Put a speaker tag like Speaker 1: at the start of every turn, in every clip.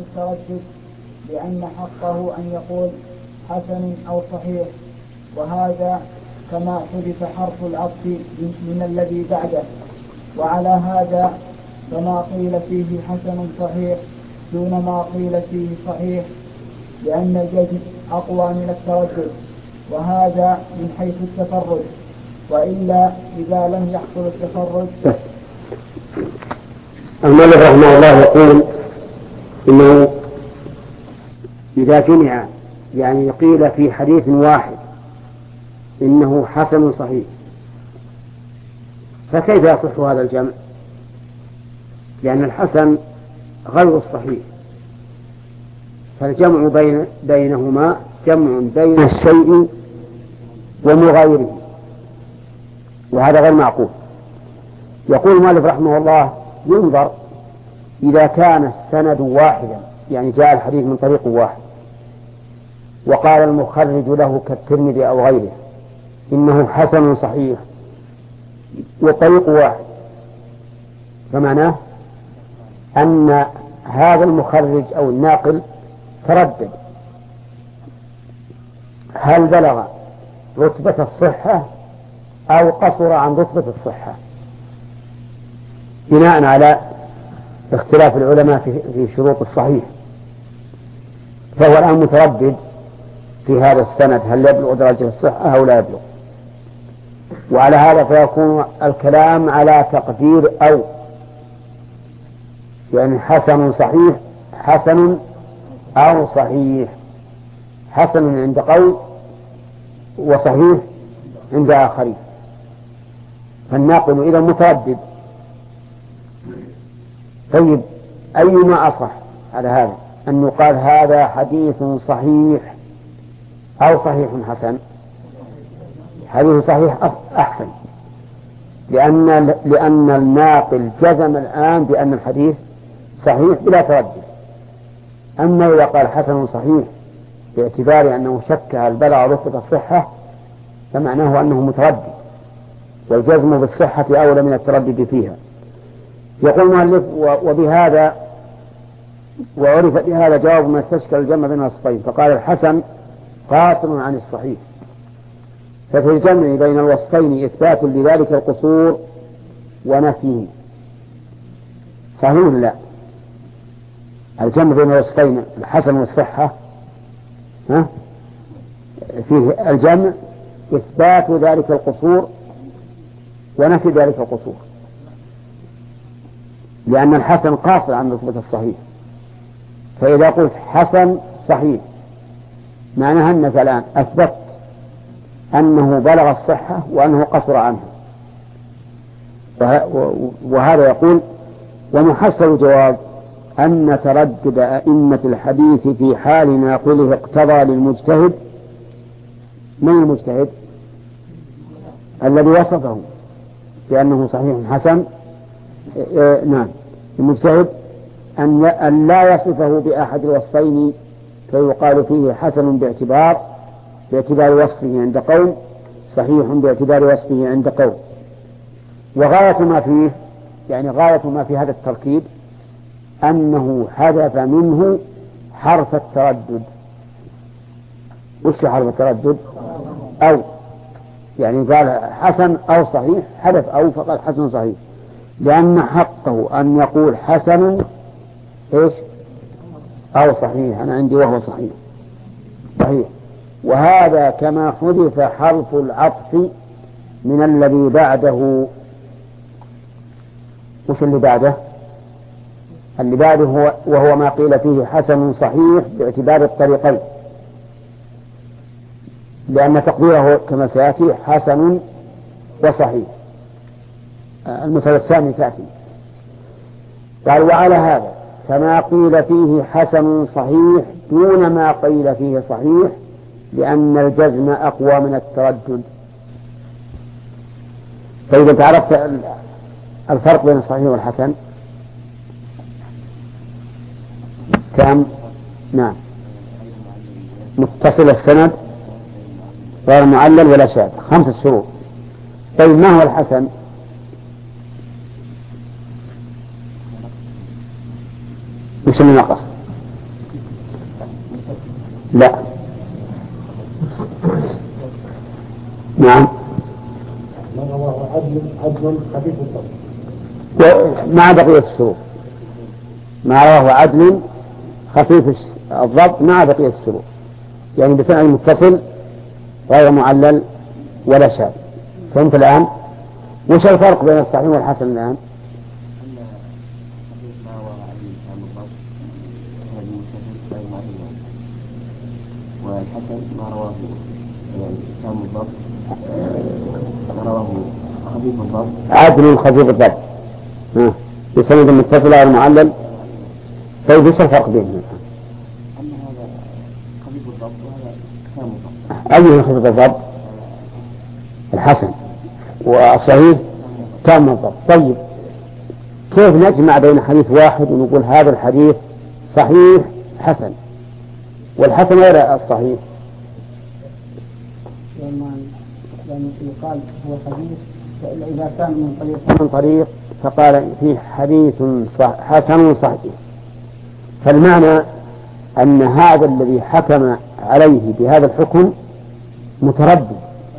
Speaker 1: التردد، لأن حقه أن يقول حسن أو صحيح، وهذا كما حذف حرف العطف من الذي بعده. وعلى هذا فما قيل فيه حسن صحيح دون ما قيل فيه صحيح، لأن الجزم أقوى من التردد، وهذا من حيث التفرد. وإلا إذا لم يحصل التفرد
Speaker 2: بس المؤلف رحمه الله يقول إنه إذا جمع يعني قيل في حديث واحد إنه حسن صحيح، فكيف يصح هذا الجمع؟ لأن الحسن غير الصحيح، فالجمع بينهما جمع بين الشيء ومغايره، وهذا غير معقول. يقول المؤلف رحمه الله ينظر إذا كان السند واحدا، يعني جاء الحديث من طريق واحد وقال المخرج له كالترمذي أو غيره إنه حسن صحيح وطريق واحد، فمعناه أن هذا المخرج أو الناقل تردد هل بلغ رتبة الصحة أو قصر عن رتبة الصحة، بناء على اختلاف العلماء في شروط الصحيح. فهو الآن متردد في هذا السند هل يبلغ درجة الصحة أو لا يبلغ، وعلى هذا فيكون الكلام على تقدير أو، يعني حسن صحيح، حسن أو صحيح، حسن عند قول وصحيح عند آخرين. فالناقل إذا متردد. طيب أيما أصح على هذا أن يقال هذا حديث صحيح أو صحيح حسن؟ حديث صحيح أحسن، لأن الناقل جزم الآن بأن الحديث صحيح بلا تردد. أما إذا قال حسن صحيح باعتبار أنه شك هل بلغ رتبة الصحة فمعناه أنه متردد، والجزم بالصحة أولى من التردد فيها. يقول المؤلف وبهذا وعرف بهذا جواب ما استشكل الجمع بين الوصفين، فقال الحسن قاصر عن الصحيح، ففي الجمع بين الوصفين إثبات لذلك القصور ونفيه. صحيح لا؟ الجمع بين الوصفين الحسن والصحة فيه الجمع إثبات ذلك القصور ونفي ذلك القصور، لأن الحسن قاصر عن رتبة الصحيح. فإذا قلت حسن صحيح معناها أنك الآن أثبت أنه بلغ الصحة وأنه قصر عنها. وهذا يقول ومحصل الجواب أن تردد أئمة الحديث في حال ناقله اقتضى للمجتهد. من المجتهد؟ الذي وصفه بأنه صحيح حسن. نعم، المجتهد أن لا يصفه بأحد الوصفين فيقال فيه حسن باعتبار وصفه عند قوم، صحيح باعتبار وصفه عند قوم. وغاية ما فيه، يعني غاية ما في هذا التركيب أنه حذف منه حرف التردد. وش حرف التردد؟ أو، يعني قال حسن أو صحيح، حذف أو فقال حسن صحيح، لأن حقه أن يقول حسن إيش أو صحيح. أنا عندي وهو صحيح. وهذا كما حذف حرف العطف من الذي بعده. وش اللي بعده؟ اللي بعده وهو ما قيل فيه حسن صحيح باعتبار الطريقين، لأن تقديره كما سيأتي حسن وصحيح. المسألة الثانية تأتي. قال وعلى هذا فما قيل فيه حسن صحيح دون ما قيل فيه صحيح، لأن الجزم أقوى من التردد. فإذا تعرفت الفرق بين الصحيح والحسن كم؟ نعم، متصل السند غير معلل ولا شاذ، 5 شروط. طيب ما هو الحسن؟ وش اللي نقص؟ لا. نعم.
Speaker 3: عدل خفيف الضبط
Speaker 2: مع بقية الشروط، ما رواه عدل خفيف الضبط مع بقية الشروط، يعني بسند متصل غير معلل ولا شاذ. فهمت الآن؟ وش الفرق بين الصحيح والحسن الآن؟
Speaker 3: والحسن ما رواه يعني تام الضبط، ما رواه خفيف الضبط،
Speaker 2: عدل خفيف الضبط بسند متصل غير معلل. طيب وش الفرق بينهم؟
Speaker 3: أما هذا خفيف الضبط وهذا تام الضبط.
Speaker 2: أيه خفيف الضبط؟ الحسن، والصحيح تام الضبط. طيب كيف نجمع بين حديث واحد ونقول هذا الحديث صحيح حسن والحسن غير الصحيح؟
Speaker 1: لأن يقال هو حديث إذا كان من
Speaker 2: طريق فقال فيه حديث حسن صحيح، فالمعنى أن هذا الذي حكم عليه بهذا الحكم متردد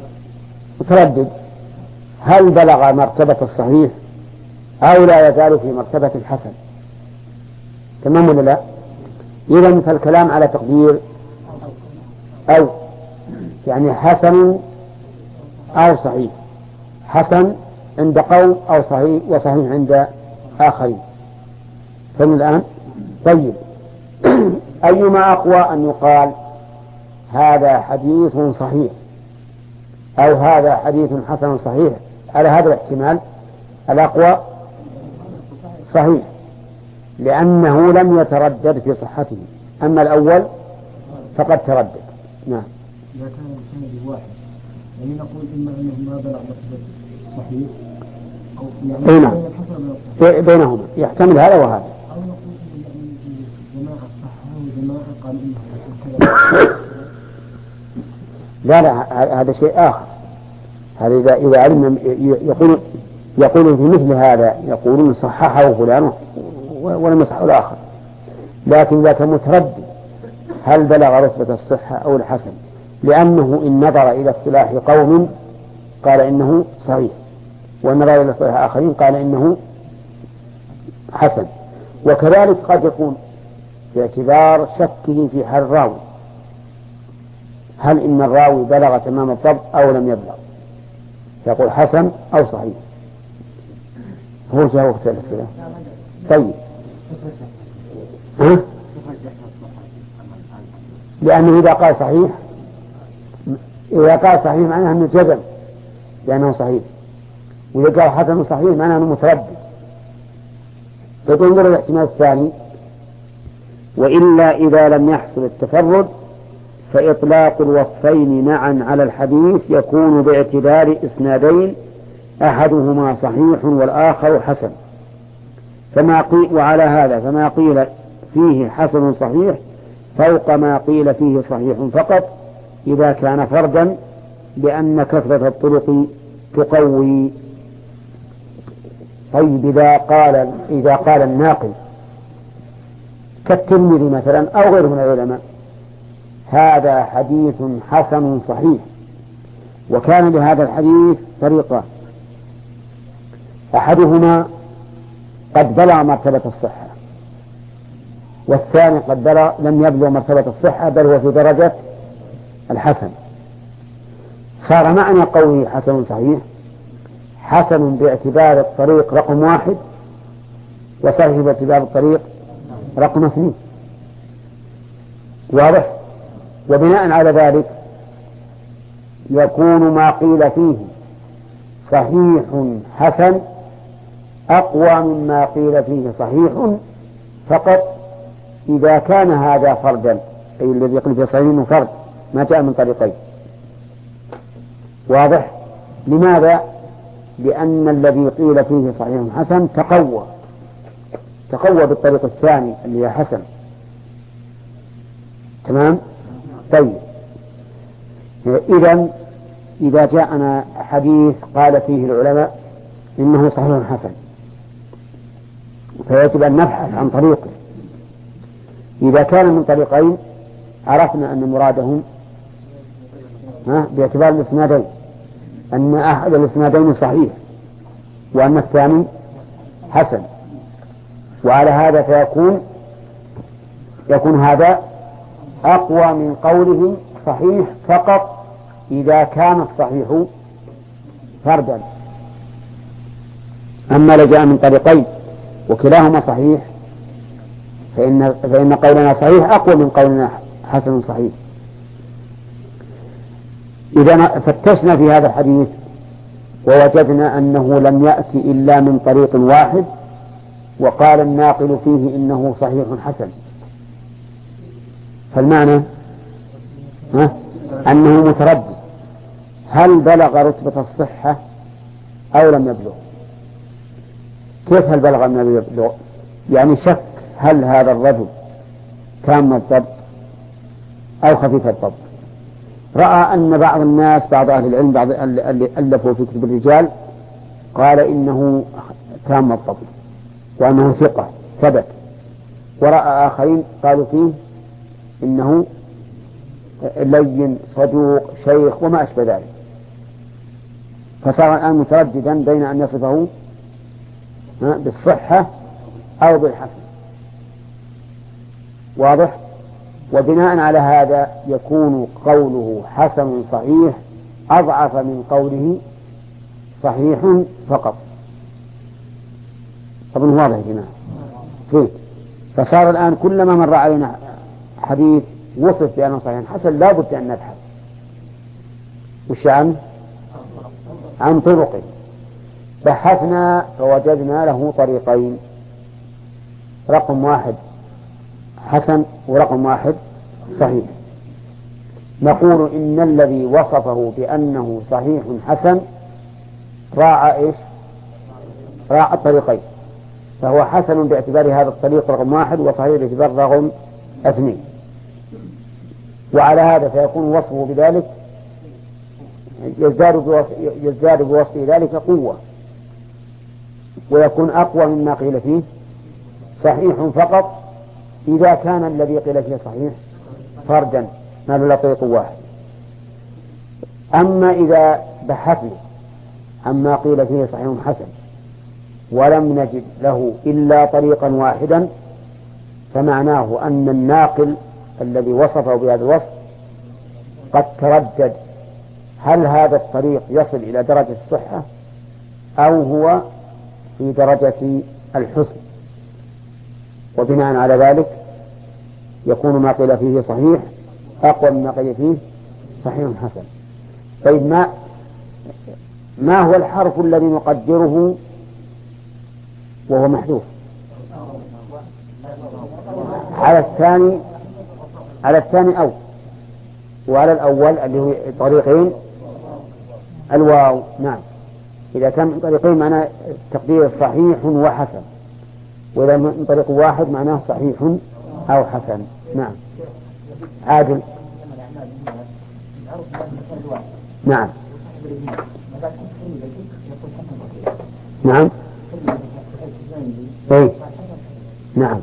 Speaker 2: هل بلغ مرتبة الصحيح أو لا يزال في مرتبة الحسن؟ تمام ولا لا؟ إذن فالكلام على تقدير أو يعني حسن أو صحيح، حسن عند قوم أو صحيح وصحيح عند آخرين. فمن الآن طيب أيما أقوى أن يقال هذا حديث صحيح أو هذا حديث حسن صحيح؟ على هذا الاحتمال الأقوى صحيح، لأنه لم يتردد في صحته، أما الأول فقد تردد. نعم.
Speaker 3: إذا كان السند واحد يعني نقول إما أنه ما بلغ مرتبة صحيح أو
Speaker 2: يعني بينهما يحتمل هذا وهذا،
Speaker 3: أو نقول إن جماعة صححه وجماعة قال إنه
Speaker 2: لا هذا شيء آخر. هذا إذا علم يقول في مثل هذا يقولون صححه فلان ولم يصحه الآخر، لكن إذا كان متردد هل بلغ رتبة الصحة أو الحسن، لأنه إن نظر إلى اصطلاح قوم قال إنه صحيح، ونظر إلى اصطلاح آخرين قال إنه حسن. وكذلك قد يكون باعتبار شكه في حال الراوي، هل إن الراوي بلغ تمام الضبط أو لم يبلغ، يقول حسن أو صحيح. هو جاء وقت الأسئلة. طيب لأنه إذا قال صحيح معناه أنه جزم لأنه صحيح، وإذا قال حسن صحيح معناه أنه متردد. فتنظر الاحتمال الثاني، وإلا إذا لم يحصل التفرد فإطلاق الوصفين معا على الحديث يكون باعتبار إسنادين أحدهما صحيح والآخر حسن، وعلى هذا فما قيل فيه حسن صحيح فوق ما قيل فيه صحيح فقط إذا كان فردا، لأن كثرة الطرق تقوي. طيب إذا قال الناقل كالترمذي مثلا أو غيره من العلماء هذا حديث حسن صحيح، وكان لهذا الحديث طريقان، أحدهما قد بلغ مرتبة الصحة، والثاني قد لم يبلغ مرتبة الصحة بل هو في درجة الحسن، صار معنى قوله حسن صحيح حسن باعتبار الطريق رقم 1 وصحيح باعتبار الطريق رقم 2. واضح؟ وبناء على ذلك يكون ما قيل فيه صحيح حسن أقوى مما قيل فيه صحيح فقط إذا كان هذا فردا، أي الذي يقول فيه صحيح فرد ما جاء من طريقين. واضح؟ لماذا؟ لأن الذي قيل فيه صحيح حسن تقوى بالطريق الثاني اللي هي حسن. تمام؟ طيب إذا جاءنا حديث قال فيه العلماء إنه صحيح حسن فيجب أن نبحث عن طريقه. إذا كان من طريقين عرفنا أن مرادهم باعتبار الإسنادين أن أحد الإسنادين صحيح وأن الثاني حسن، وعلى هذا يكون هذا أقوى من قوله صحيح فقط إذا كان الصحيح فردا. أما لجاء من طريقين وكلاهما صحيح فإن قولنا صحيح أقوى من قولنا حسن صحيح. إذا فتشنا في هذا الحديث ووجدنا أنه لم يأتي إلا من طريق واحد، وقال الناقل فيه إنه صحيح حسن، فالمعنى أنه متردد هل بلغ رتبة الصحة أو لم يبلغ. كيف هل بلغ أم لم يبلغ؟ يعني شك هل هذا الرجل تام الضبط أو خفيف الضبط. رأى أن بعض الناس، بعض أهل العلم، بعض اللي ألفوا في كتب الرجال، قال إنه تام الضبط وأنه ثقة ثبت، ورأى آخرين قالوا فيه إنه لين صدوق شيخ وما أشبه ذلك، فصار الآن مترددا بين أن يصفه بالصحة أو بالحسن. واضح؟ وبناء على هذا يكون قوله حسن صحيح أضعف من قوله صحيح فقط. طبعا واضح يا جماعة. فصار الآن كلما مر علينا حديث وصف بأنه صحيح حسن لا بد أن نبحث وش عن طرقه. بحثنا فوجدنا له طريقين، رقم واحد حسن ورقم واحد صحيح. نقول إن الذي وصفه بأنه صحيح حسن راعى الطريقين، فهو حسن باعتبار هذا الطريق رقم واحد، وصحيح باعتبار رقم اثنين. وعلى هذا فيكون وصفه بذلك يزداد بوصفه ذلك قوة، ويكون أقوى مما قيل فيه صحيح فقط إذا كان الذي قيل فيه صحيح فردا ما له طريق واحد. أما إذا بحثنا عما قيل فيه صحيح حسن ولم نجد له إلا طريقا واحدا، فمعناه أن الناقل الذي وصفه بهذا الوصف قد تردد هل هذا الطريق يصل إلى درجة الصحة أو هو في درجة الحسن، وبناء على ذلك يكون ما قيل فيه صحيح أقوى مما قيل فيه صحيح حسن. طيب ما هو الحرف الذي نقدره وهو محذوف؟ على الثاني أو، وعلى الأول اللي هو طريقين الواو. نعم، إذا كان من طريقين معناه تقدير صحيح وحسن، وإذا من طريق واحد معناه صحيح أو حسن. نعم عادل. نعم نعم طيب. نعم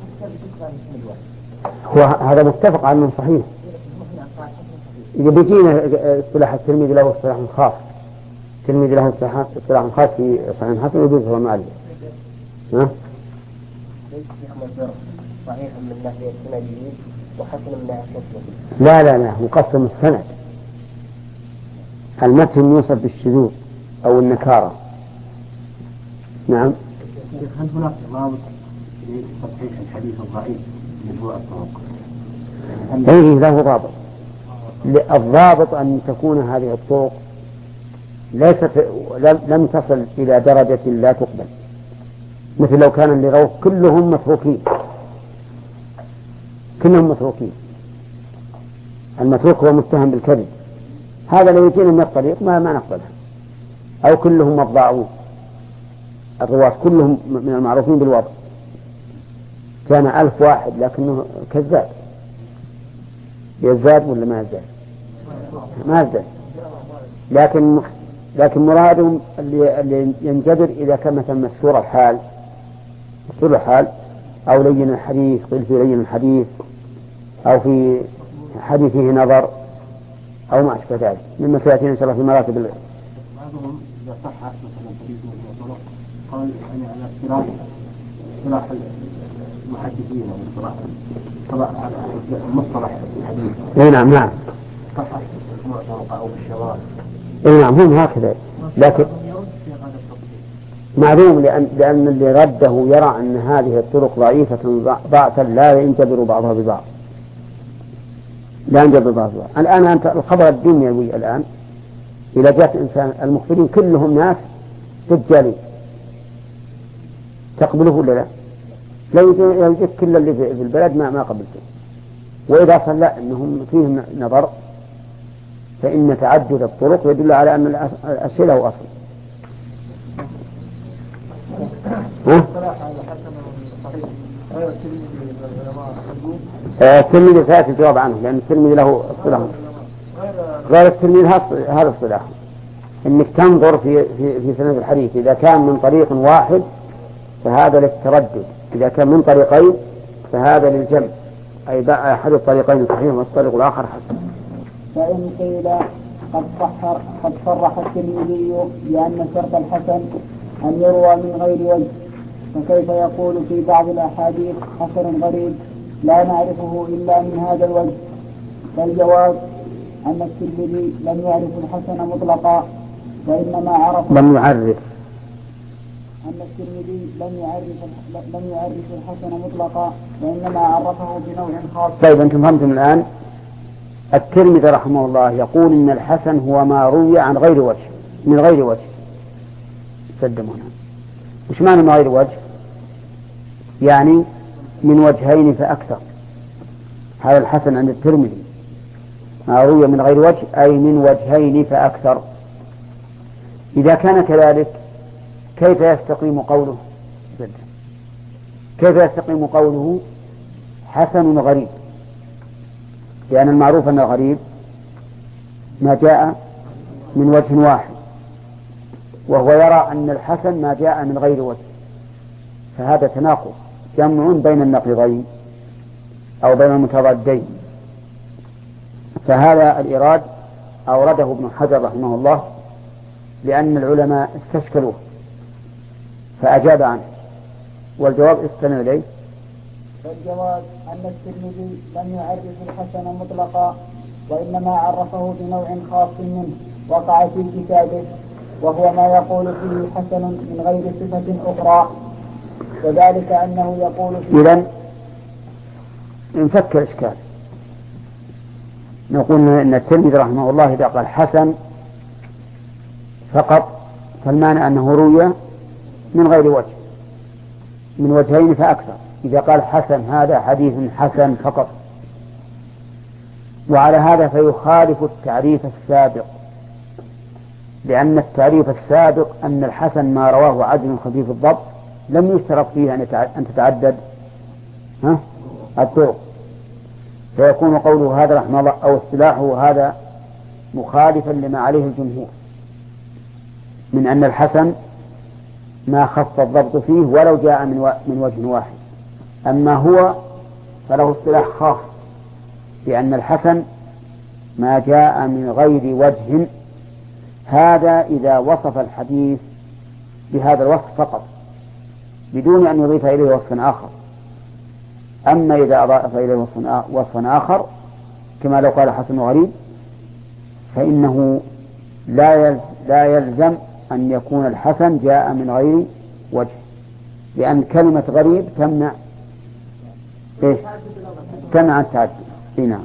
Speaker 2: هو هذا متفق على أنه صحيح. إذا بيجينا اصطلاح الترمذي له اصطلاح خاص، الترمذي له اصطلاح خاص في صحيح حسن ويجوزه المؤلف.
Speaker 4: صحيح من ناحية السنديين وحسن من ناحية الشكل.
Speaker 2: لا مقسم السند. المتن يوصف بالشذوذ أو النكارة. نعم.
Speaker 3: هل هناك ضابط لتصحيح الحديث الضعيف من هو الطرق؟
Speaker 2: أيه له ضابط. الضابط أن تكون هذه الطرق لم تصل إلى درجة لا تقبل، مثل لو كان اللي رواه كلهم متروكين. المتروك هو متهم بالكذب، هذا لو يجينا من الطريق ما نقبلها. أو كلهم مضاعون، الرواة كلهم من المعروفين بالوضع، كان 1000 واحد لكنه كذاب، يزداد ولا ما يزداد؟ ما يزداد. لكن مرادهم اللي ينجبر إذا كان مثلا مستور الحال أو لين الحديث، قيل في لين الحديث أو في الحديث فيه نظر أو ما أشبه ذلك مما سيأتينا إن شاء الله في مراتب
Speaker 3: بعضهم إذا صح مثلا حديث وطرق قال يعني على اصطلاح المحدثين أو مصطلح الحديث.
Speaker 2: إيه نعم نعم.
Speaker 3: صح معترق أو بالشواذ.
Speaker 2: إيه نعم هم هكذا لكن معلوم لأن اللي رده يرى أن هذه الطرق ضعيفة ضعفا لا ينجبر بعضها ببعض. لا ينجبر بعضها ببعض. الآن أنت الخبر الدنيوي الآن إلى جهة إنسان المخبرين كلهم ناس دجالين تقبله ولا لا؟ لو يجيك كل اللي في البلد ما قبلته. وإذا صلى أنهم فيهم نظر فإن تعدد الطرق يدل على أن الشيء له أصل. الترمذي سيأتي الجواب عنه لأن الترمذي له اصطلاح غير الترمذي هذا اصطلاح إنك تنظر في سند الحديث إذا كان من طريق واحد فهذا للتردد، إذا كان من طريقين فهذا للجمع، أي بقى أحد الطريقين صحيح والطريق الآخر حسن.
Speaker 1: فإن قيل قد صرح الترمذي بأن شرط الحسن أن يروى من غير وجه، فكيف يقول في بعض الأحاديث حسن غريب لا نعرفه إلا من هذا الوجه؟ فالجواب أن الترمذي لم يعرف الحسن مطلقا وإنما عرف
Speaker 2: لم يعرف
Speaker 1: أن الترمذي لم يعرف الحسن مطلقا وإنما عرفه بنوع خاص.
Speaker 2: طيب أنتم فهمتم الآن. الترمذي رحمه الله يقول إن الحسن هو ما روي عن غير وجه من غير وجه. تقدمون وش معنى من غير وجه؟ يعني من وجهين فأكثر. هذا الحسن عند الترمذي ما روي من غير وجه أي من وجهين فأكثر. إذا كان كذلك كيف يستقيم قوله؟ كيف يستقيم قوله حسن غريب؟ لأن المعروف أن الغريب ما جاء من وجه واحد، وهو يرى أن الحسن ما جاء من غير وجه، فهذا تناقض جمع بين النقيضين أو بين المتضادين. فهذا الإيراد أورده ابن حجر رحمه الله لأن العلماء استشكلوه فأجاب عنه، والجواب استند إليه.
Speaker 1: فالجواب أن الترمذي لم يعرف الحسن مطلقا وإنما عرفه بنوع خاص منه وقع في كتابه، وهو ما يقول فيه حسن من غير صفة أخرى، وذلك أنه يقول فيه.
Speaker 2: إذن نفكر إشكال، نقول أن الترمذي رحمه الله إذا قال حسن فقط فالمعنى أنه روي من غير وجه من وجهين فأكثر. إذا قال حسن هذا حديث حسن فقط، وعلى هذا فيخالف التعريف السابق، لأن التعريف السابق أن الحسن ما رواه عدل خفيف الضبط لم يشترط فيه أن تتعدد الطرق، فيكون قوله هذا رحمه الله أو اصطلاحه هذا مخالفا لما عليه الجمهور من أن الحسن ما خف الضبط فيه ولو جاء من وجه واحد. أما هو فله اصطلاح خاص لأن الحسن ما جاء من غير وجه، هذا إذا وصف الحديث بهذا الوصف فقط بدون أن يضيف إليه وصفا آخر. أما إذا أضاف إليه وصفا آخر كما لو قال حسن غريب فإنه لا يلزم أن يكون الحسن جاء من غير وجه، لأن كلمة غريب تمنع التعدد. نعم.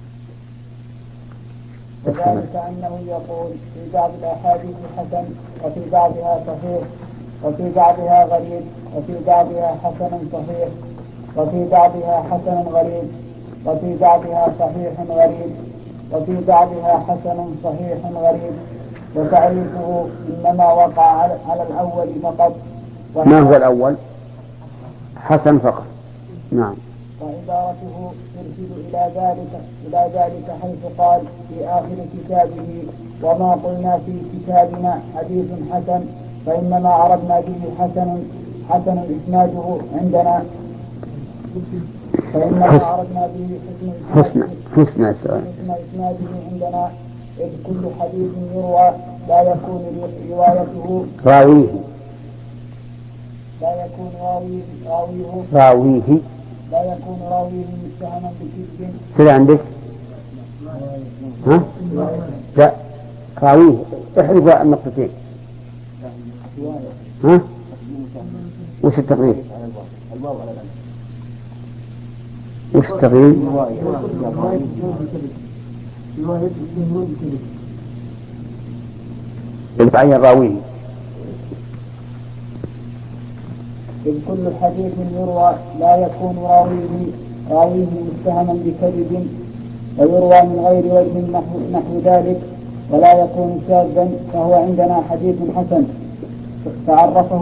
Speaker 1: وذلك أنه يقول في بعض الأحاديث حسن وفي بعضها صحيح وفي بعضها غريب وفي بعضها حسن صحيح وفي بعضها حسن غريب وفي بعضها صحيح غريب وفي بعضها حسن صحيح غريب، وتعريفه إنما وقع على الأول فقط.
Speaker 2: ما هو الأول؟ حسن فقط. نعم.
Speaker 1: وعبارته ترشد إلى ذلك حيث قال في آخر كتابه وما قلنا في كتابنا حديث حسن فإنما عرضنا به حسن إسناده عندنا. فإنما أردنا به
Speaker 2: حسن السؤال.
Speaker 1: حسن إسناده عندنا، إذ كل حديث يروى لا يكون روايته
Speaker 2: راويه
Speaker 1: لا يكون راويه متهما بكذب.
Speaker 2: سير عندك؟ ها؟ لا، راويه احرف النقطتين. ها؟ وش التقريب؟ وش التقريب؟ يتعين راويه.
Speaker 1: إذ كل حديث يروى لا يكون راويه متهما بكذب، ويروى من غير وجه نحو ذلك ولا يكون شاذا، فهو عندنا حديث حسن. فعرف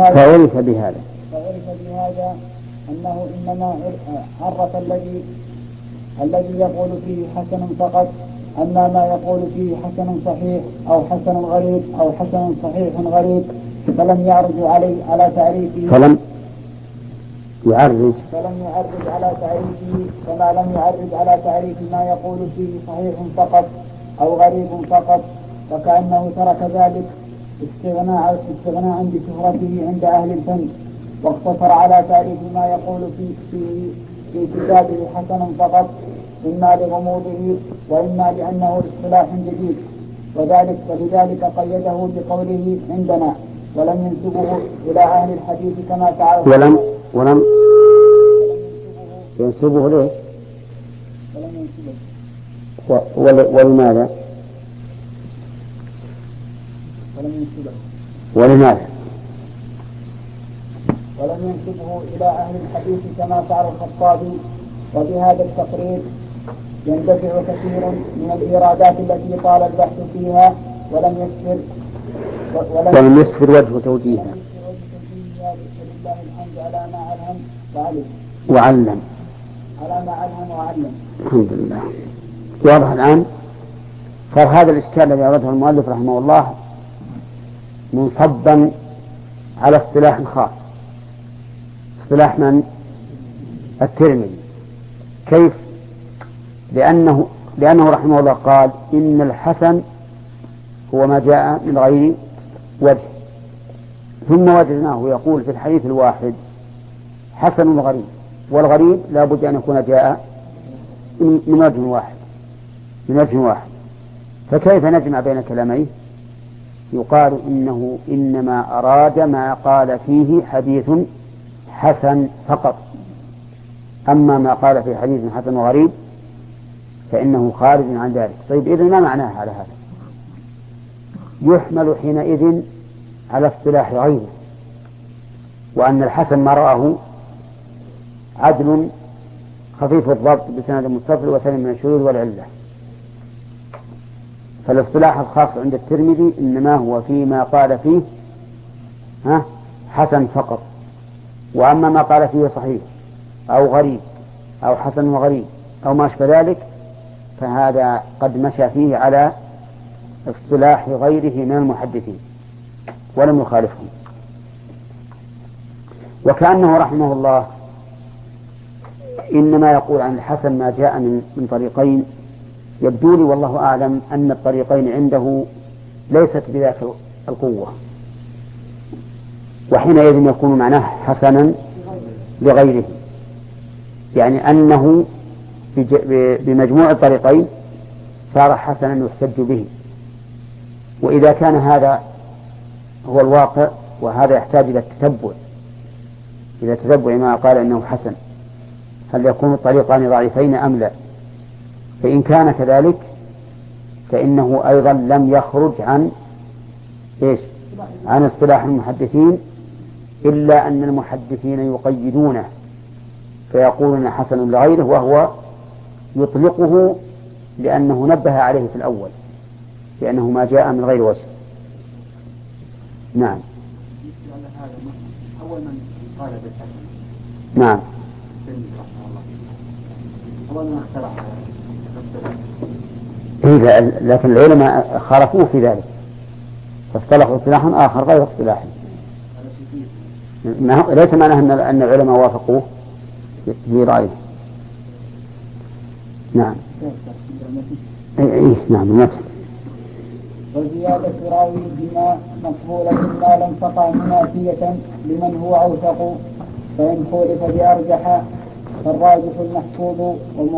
Speaker 1: بهذا أنه إنما عرف الذي يقول فيه حسن فقط، أما ما يقول فيه حسن صحيح أو حسن غريب أو حسن صحيح غريب فلم يعرج على تعريفه كما لم يعرج على تعريف ما يقول فيه صحيح فقط أو غريب فقط، وكأنه ترك ذلك استغناء بشهرته عند أهل الفن، واقتصر على تعريف ما يقول في كتابه حسن فقط، إما لغموضه وإما لأنه اصطلاح جديد، ولذلك قيده بقوله عندنا، ولم ينسبه إلى أهل الحديث كما تعرف.
Speaker 2: ولم ينسبه ليش؟ ولماذا؟
Speaker 1: ولم ينسبه إلى أهل الحديث كما فعل الخطابي. وبهذا التقرير يندفع كثير من الإيرادات التي طال البحث فيها ولم
Speaker 2: يسفر وجه توجيهها.
Speaker 1: ولله الحمد على ما ألهم
Speaker 2: وعلم. الحمد لله. واضح الآن. صار هذا الإشكال الذي أورده المؤلف رحمه الله منصبا على اصطلاح خاص، اصطلاح من؟ الترمذي. كيف؟ لأنه رحمه الله قال إن الحسن هو ما جاء من غير وجه، ثم وجدناه يقول في الحديث الواحد حسن غريب، والغريب لا بد أن يكون جاء من وجه واحد. فكيف نجمع بين كلاميه؟ يقال إنه إنما أراد ما قال فيه حديث حسن فقط، أما ما قال في حديث حسن وغريب فإنه خارج عن ذلك. طيب إذن ما معناه على هذا؟ يحمل حينئذ على اصطلاح غيره، وأن الحسن ما رآه عدل خفيف الضبط بسند متصل وسلم من الشذوذ والعلة. فالاصطلاح الخاص عند الترمذي إنما هو فيما قال فيه حسن فقط، وأما ما قال فيه صحيح أو غريب أو حسن وغريب أو ما أشبه ذلك فهذا قد مشى فيه على اصطلاح غيره من المحدثين ولم يخالفهم. وكأنه رحمه الله إنما يقول عن الحسن ما جاء من طريقين. يبدو لي والله أعلم أن الطريقين عنده ليست بذاك القوة، وحينئذ يكون معناه حسنا لغيره، يعني أنه بمجموع الطريقين صار حسنا يحتج به. وإذا كان هذا هو الواقع وهذا يحتاج إلى تتبع ما قال إنه حسن، هل يكون الطريقان ضعيفين أم لا؟ فإن كان كذلك فإنه أيضا لم يخرج عن اصطلاح المحدثين، إلا أن المحدثين يقيدونه فيقولون حسن لغيره، وهو يطلقه لأنه نبه عليه في الأول لأنه ما جاء من غير وجه. نعم.
Speaker 3: أول من قال بالحسن
Speaker 2: نعم
Speaker 3: أول من اخترع
Speaker 2: لكن العلماء خالفوه في ذلك فاصطلحوا اصطلاحا آخر غير اصطلاحه. ليس معناه أن العلماء وافقوه في رأيه. نعم. نعم المتن.
Speaker 1: وزيادة راويهما مقبولة ما لم تقع منافية لمن هو أوثق، فإن خولف بأرجح فالراجح المحفوظ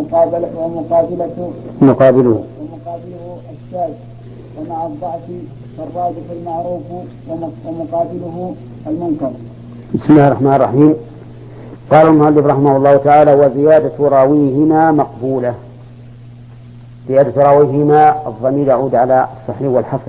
Speaker 1: ومقابله الشاذ، ومع الضعف فالراجح المعروف ومقابله المنكر.
Speaker 2: بسم الله الرحمن الرحيم. قال المؤلف رحمه الله تعالى: وزيادة راويهما مقبولة. زيادة راويهما الضمير يعود على الصحيح والحسن،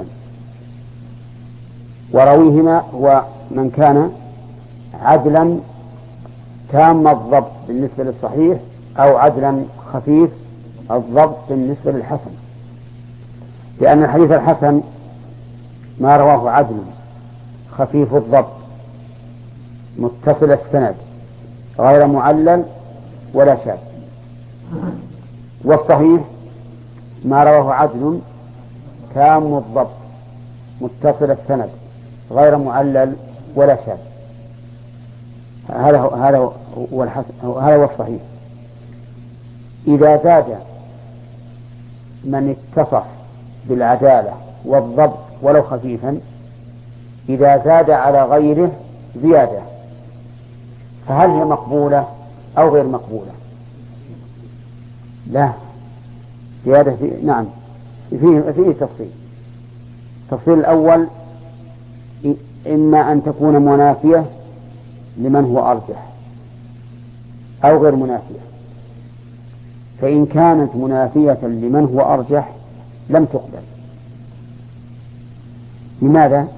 Speaker 2: وراويهما هو من كان عدلا تام الضبط بالنسبة للصحيح أو عدلا خفيف الضبط بالنسبة للحسن، لأن الحديث الحسن ما رواه عدل خفيف الضبط متصل السند غير معلل ولا شاذ، والصحيح ما رواه عدل تام الضبط متصل السند غير معلل ولا شاذ. هذا هو الصحيح. إذا زاد من اتصف بالعدالة والضبط ولو خفيفا، إذا زاد على غيره زيادة، فهل هي مقبولة أو غير مقبولة؟ لا، زيادة نعم فيه تفصيل. التفصيل الأول: إما أن تكون منافية لمن هو أرجح أو غير منافية، فإن كانت منافية لمن هو أرجح لم تقبل. لماذا؟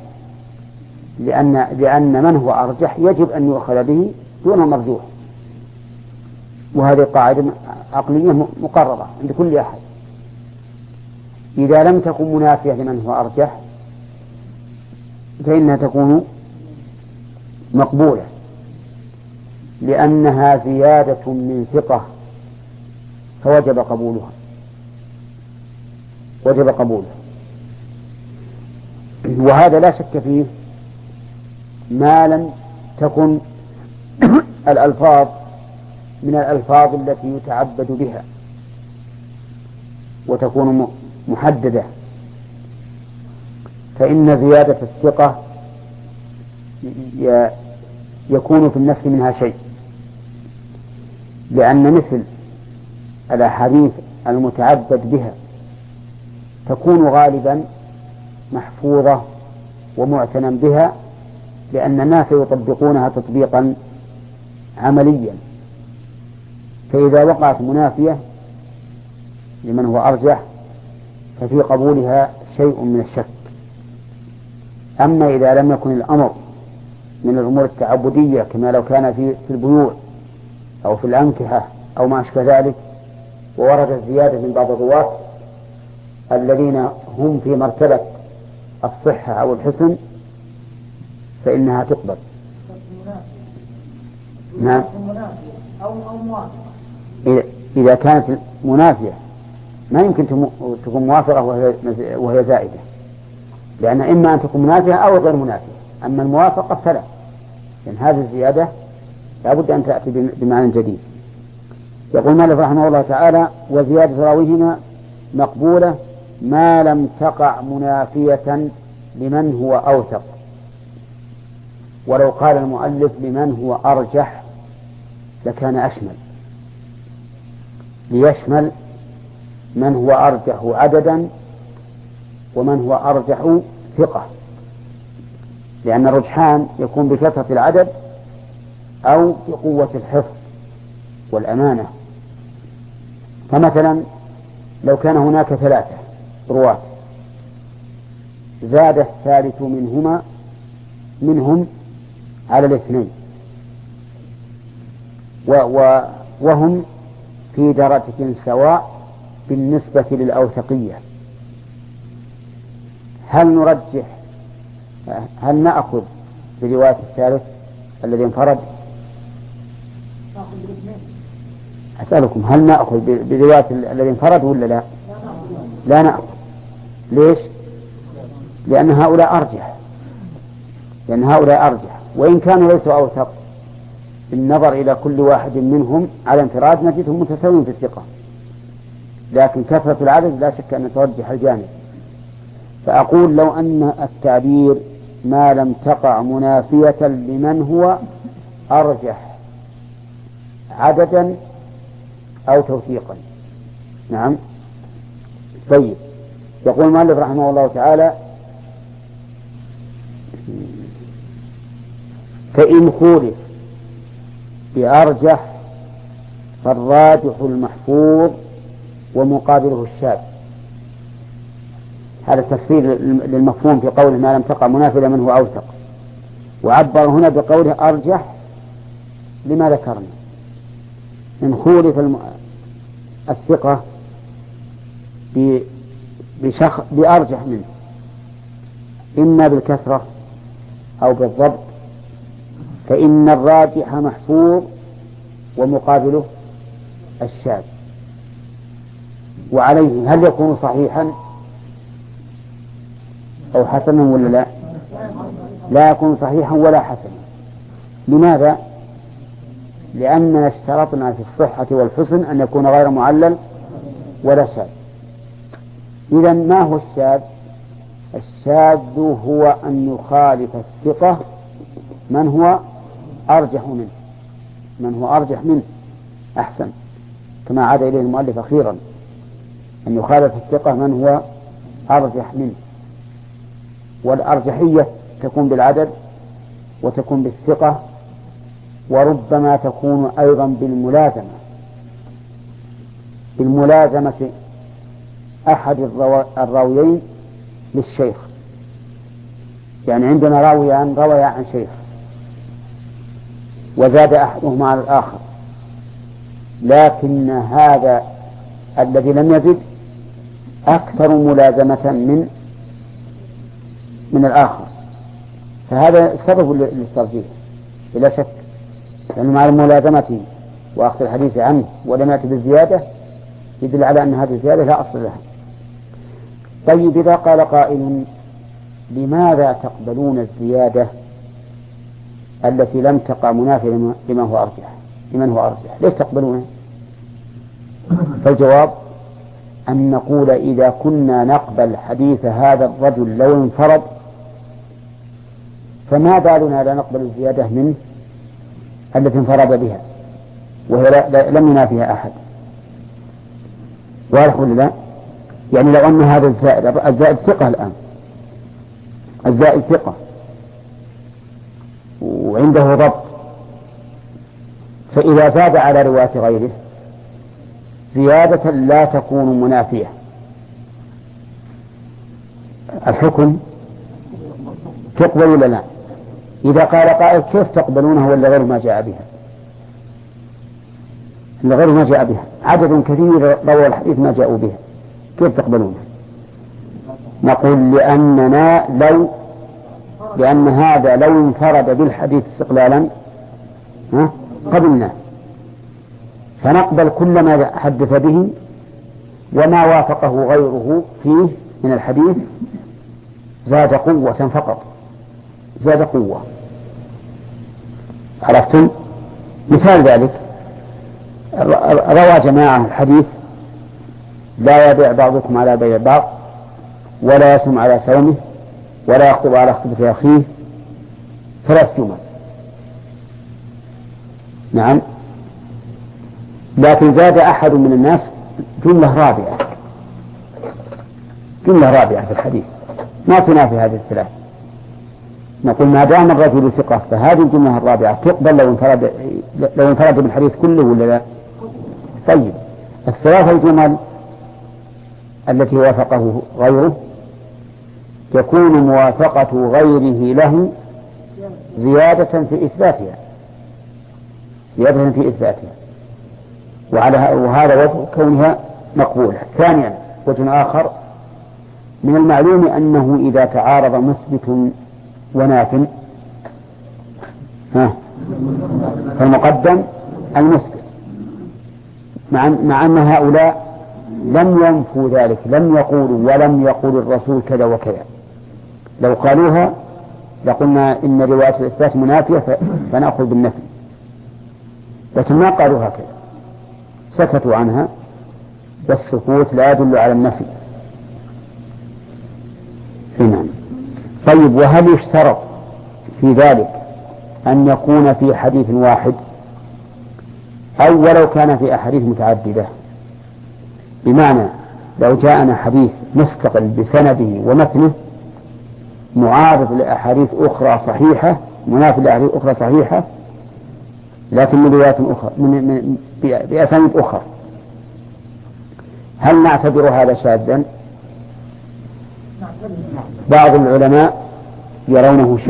Speaker 2: لأن من هو أرجح يجب أن يؤخذ به دون مرجوح، وهذه قاعدة عقلية مقررة عند كل أحد. إذا لم تكن منافية لمن هو أرجح فإنها تكون مقبولة، لأنها زيادة من ثقة فوجب قبولها، وهذا لا شك فيه ما لم تكن الألفاظ من الألفاظ التي يتعبد بها وتكون محددة، فإن زيادة الثقة يكون في النفس منها شيء، لأن مثل الأحاديث المتعبد بها تكون غالبا محفوظة ومعتنى بها، لأن الناس يطبقونها تطبيقا عمليا، فإذا وقعت منافية لمن هو أرجح ففي قبولها شيء من الشك. أما إذا لم يكن الأمر من الأمور التعبدية كما لو كان في البيوع أو في الأنكحة أو ما أشبه ذلك، وورد الزيادة من بعض الرواة الذين هم في مرتبة الصحة أو الحسن فإنها تقبل. نعم، إذا كانت منافية ما يمكن تكون موافقة وهي زائدة، لأن إما أن تكون منافية أو غير منافية. أما الموافقة فلا، لأن هذه الزيادة لابد أن تأتي بمعنى جديد. يقول مالك رحمه الله تعالى: وزيادة راويهما مقبولة ما لم تقع منافية لمن هو أوثق. ولو قال المؤلف لمن هو أرجح لكان أشمل، ليشمل من هو أرجح عددا ومن هو أرجح ثقة، لأن الرجحان يكون بكثرة العدد أو بقوة الحفظ والأمانة. فمثلا لو كان هناك 3 رواة زاد الثالث منهم على 2 وهم في درجة سواء بالنسبة للأوثقية، هل نأخذ برواية الثالث الذي انفرد؟ أسألكم هل نأخذ برواية الذي انفرد ولا لا؟ لا نأخذ. ليش؟ لأن هؤلاء أرجح وإن كانوا ليسوا أوثق، بالنظر إلى كل واحد منهم على انفراد نجدهم متساويين في الثقة. لكن كثرة العدد لا شك أن ترجح الجانب. فأقول لو أن التعبير ما لم تقع منافية لمن هو أرجح عددا أو توثيقا. نعم. طيب، يقول المؤلف رحمه الله تعالى: فإن خولف بأرجح فالراجح المحفوظ ومقابله الشاذ. هذا التفسير للمفهوم في قوله ما لم تقع منافية لمن هو أوثق، وعبر هنا بقوله أرجح لما ذكرنا. إن خولف الثقة بأرجح منه إما بالكثرة أو بالضبط فإن الراجح محفوظ ومقابله الشاذ. وعليه هل يكون صحيحا أو حسنا ولا لا؟ لا يكون صحيحا ولا حسنا. لماذا؟ لأننا اشترطنا في الصحة والحسن أن يكون غير معلل ولا شاذ. إذن ما هو الشاذ؟ الشاذ هو أن يخالف الثقة من هو أرجح منه، من هو أرجح منه أحسن، كما عاد إليه المؤلف أخيرا، أن يخالف الثقة من هو أرجح منه. والأرجحية تكون بالعدد وتكون بالثقة وربما تكون أيضا بالملازمة أحد الراويين للشيخ. يعني عندنا راويان رويا عن شيخ وزاد أحدهما على الآخر، لكن هذا الذي لم يزد أكثر ملازمة من الآخر، فهذا سبب للترجيح بلا شك، لأنه مع الملازمة وأخذ الحديث عنه ولم يأتي بالزيادة يدل على أن هذه الزيادة لا أصل لها. طيب، إذا قال قائل: لماذا تقبلون الزيادة التي لم تقع منافية لمن هو أرجح؟ ليش تقبلونها؟ فالجواب أن نقول: إذا كنا نقبل حديث هذا الرجل لو انفرد فما بالنا لا نقبل الزيادة منه التي انفرد بها وهي لم ينافيها أحد. واضح ولا لا؟ يعني لو أن هذا الزائد ثقة، الآن الزائد ثقة وعنده ضبط، فإذا زاد على رواية غيره زيادة لا تكون منافية، الحكم تقبل ولا لا؟ إذا قال قائل: كيف تقبلونه ولا غير ما جاء بها؟ غير ما جاء بها عدد كثير روى الحديث ما جاءوا بها، كيف تقبلونه؟ نقول: لأن هذا لو انفرد بالحديث استقلالا قبلنا، فنقبل كل ما حدث به وما وافقه غيره فيه من الحديث زاد قوة فقط، زاد قوة. عرفتم؟ مثال ذلك: روى جماعة الحديث: لا يبيع بعضكم على بيع بعض، ولا يصوم على صومه، ولا يخطب على خطبة أخيه، 3 جمل. نعم. لكن زاد أحد من الناس جملة رابعة في الحديث ما تنافي هذه ال3. نقول: ما دام الرجل ثقة فهذه الجملة الرابعة تقبل لو انفرد بالحديث كله ولا لا؟ طيب، ال3 الجمل التي وافقه غيره تكون موافقة غيره له زيادة في إثباتها، وهذا وجه كونها مقبولة. ثانيا، وجه آخر: من المعلوم أنه إذا تعارض مثبت وناف فالمقدم المثبت، مع أن هؤلاء لم ينفوا ذلك، لم يقولوا ولم يقول الرسول كذا وكذا. لو قالوها لقلنا إن رواية الإثبات منافية فنأخذ بالنفي، لكن ما قالوا هكذا، سكتوا عنها والسكوت لا يدل على النفي. نعم. طيب، وهل يشترط في ذلك أن يكون في حديث واحد أو ولو كان في أحاديث متعددة؟ بمعنى لو جاءنا حديث مستقل بسنده ومتنه معارض لأحاديث أخرى صحيحة، منافي لأحاديث أخرى صحيحة لكن من روايات أخرى بأسانيد أخرى، هل نعتبر هذا شاذا؟ بعض العلماء يرونه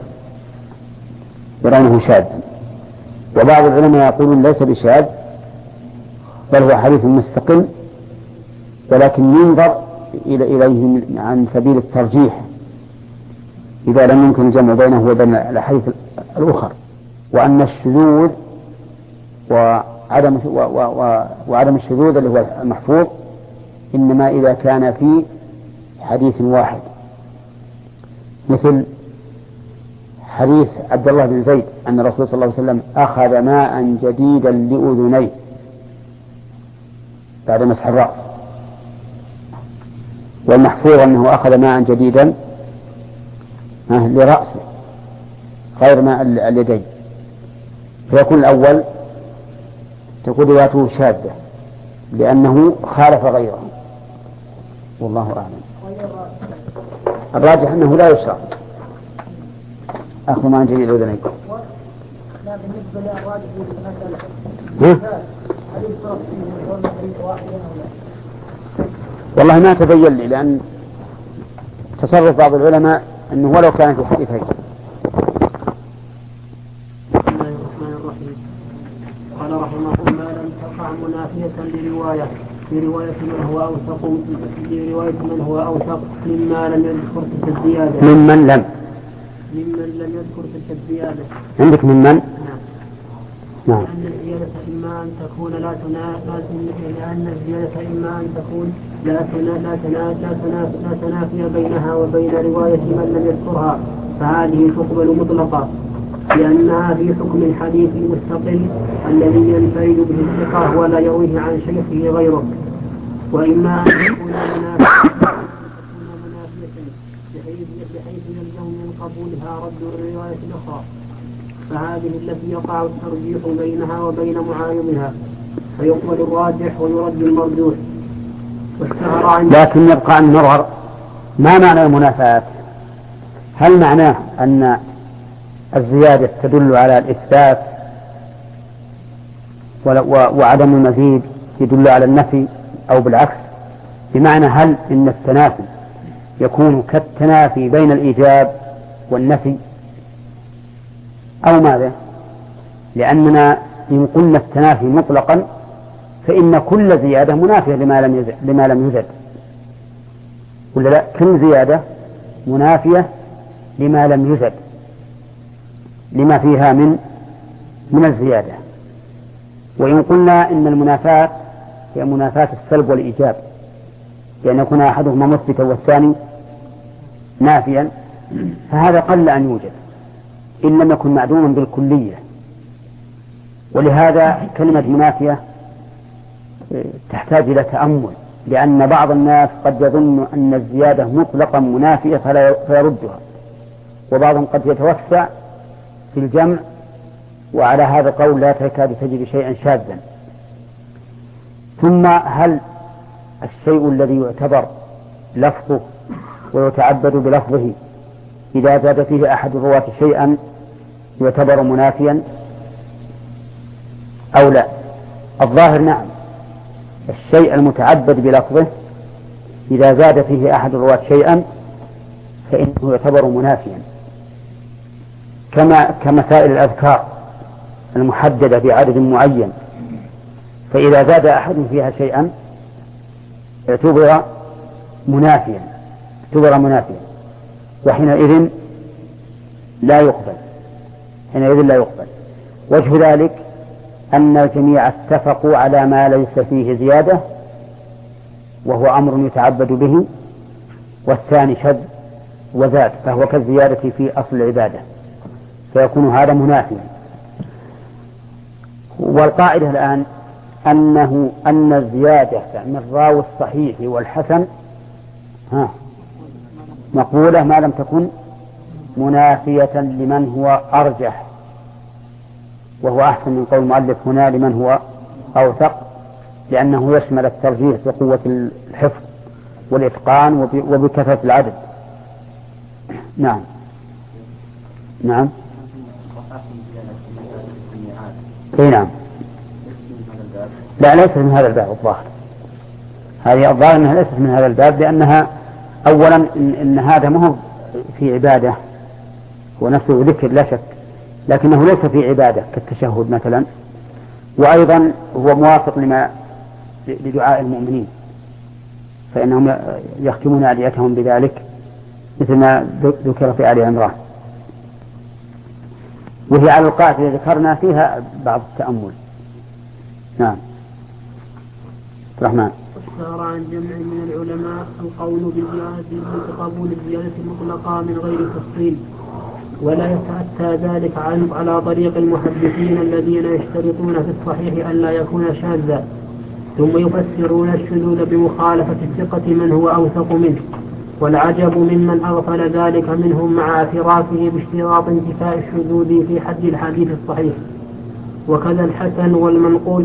Speaker 2: شاذا، وبعض العلماء يقولون ليس بشاذ بل هو حديث مستقل، ولكن ينظر إليه عن سبيل الترجيح إذا لم يمكن الجمع بينه وبين الأحاديث الأخرى، وأن الشذوذ وعدم الشذوذ اللي هو المحفوظ إنما إذا كان في حديث واحد، مثل حديث عبد الله بن زيد أن الرسول صلى الله عليه وسلم أخذ ماء جديدا لأذنيه بعد مسح الرأس، والمحفوظ أنه أخذ ماء جديدا لرأسه غير ماء اليدين، فيكون الأول تكون روايته شاذة لأنه خالف غيره، والله أعلم. الراجح أنه لا يشرع أخذ ماء جديد الأذنين.
Speaker 1: لا، بالنسبة للراجح في المسألة هل يشرع فيه ولا حديث واحد ولا؟
Speaker 2: والله ما تبين لي، لأن تصرف بعض العلماء أنه ولو كان في حديثين.
Speaker 5: بسم الله الرحمن الرحيم. قال رحمه الله: ما لم تقع منافية لرواية من هو أوثق مما لم يذكر تلك الزيادة.
Speaker 2: ممن لم
Speaker 5: يذكر تلك الزيادة.
Speaker 2: عندك ممن؟
Speaker 5: نعم.
Speaker 2: لأن
Speaker 5: الزيادة إما أن تكون لا تنافي بينها وبين رواية من لم يذكرها، فهذه تقبل مطلقة لأنها في حكم الحديث المستقل الذي ينفرد به الثقة ولا يرويه عن شيخه غيره. وإما أن تكون منافية بحيث يلزم من قبولها رد الرواية الأخرى، فهذه التي يقع الترجيح بينها وبين معاينها، فيقبل الراجح ويرد المرجوح.
Speaker 2: لكن يبقى النظر ما معنى المنافاة؟ هل معناه أن الزيادة تدل على الإثبات وعدم المزيد يدل على النفي، أو بالعكس؟ بمعنى هل إن التنافي يكون كالتنافي بين الإيجاب والنفي أو ماذا؟ لأننا إن قلنا التنافي مطلقا فإن كل زيادة منافية لما لم يزد، ولا لا؟ كل زيادة منافية لما لم يزد، لما فيها من الزيادة. وإن قلنا إن المنافاة هي منافاة السلب والإيجاب، لأن يكون أحدهما مثبتا والثاني نافيا، فهذا قل أن يوجد إن لم يكن معدوما بالكلية. ولهذا كلمة منافية تحتاج إلى تأمل، لأن بعض الناس قد يظن أن الزيادة مطلقا منافية فيردها، وبعضهم قد يتوسع في الجمع، وعلى هذا القول لا تكاد تجد شيئا شاذا. ثم هل الشيء الذي يعتبر لفظه ويتعبد بلفظه إذا زاد فيه أحد الرواة شيئا يعتبر منافيا أو لا؟ الظاهر نعم، الشيء المتعبد بلفظه إذا زاد فيه أحد الرواة شيئا فإنه يعتبر منافيا، كمسائل الأذكار المحددة بعدد معين، فإذا زاد أحد فيها شيئا اعتبر منافيا، وحينئذ لا يقبل. وجه ذلك أن الجميع اتفقوا على ما ليس فيه زيادة وهو أمر يتعبد به، والثاني شذ وزاد فهو كالزيادة في أصل العبادة، فيكون هذا منافيا. والقاعدة الآن أن الزيادة من راوي الصحيح والحسن مقبولة ما لم تكن منافية لمن هو أرجح، وهو أحسن من قول المؤلف هنا لمن هو أوثق، لأنه يشمل الترجيح بقوة الحفظ والإتقان وبكثرة العدد. نعم. نعم. اي نعم. لا، ليست من هذا الباب الظاهر. هذه الظاهر انها ليست من هذا الباب، لانها اولا ان هذا ما هو في عباده، ونفسه ذكر لا شك، لكنه ليس في عباده كالتشهد مثلا، وايضا هو موافق لدعاء المؤمنين، فانهم يختمون ادعيتهم بذلك مثل ما ذكر في آل عمران. وهي على القاعدة ذكرنا فيها بعض التأمل. نعم. الرحمن.
Speaker 5: اشتهر عن جمع من العلماء القول بقبول الزيادة المطلقة من غير تفصيل، ولا يتأتى ذلك على طريق المحدثين الذين يشترطون في الصحيح أن لا يكون شاذا، ثم يفسرون الشذوذ بمخالفة الثقة من هو أوثق منه. والعجب ممن أغفل ذلك منهم مع اعترافه باشتراط انتفاء الشذوذ في حد الحديث الصحيح. وكذا الحسن والمنقول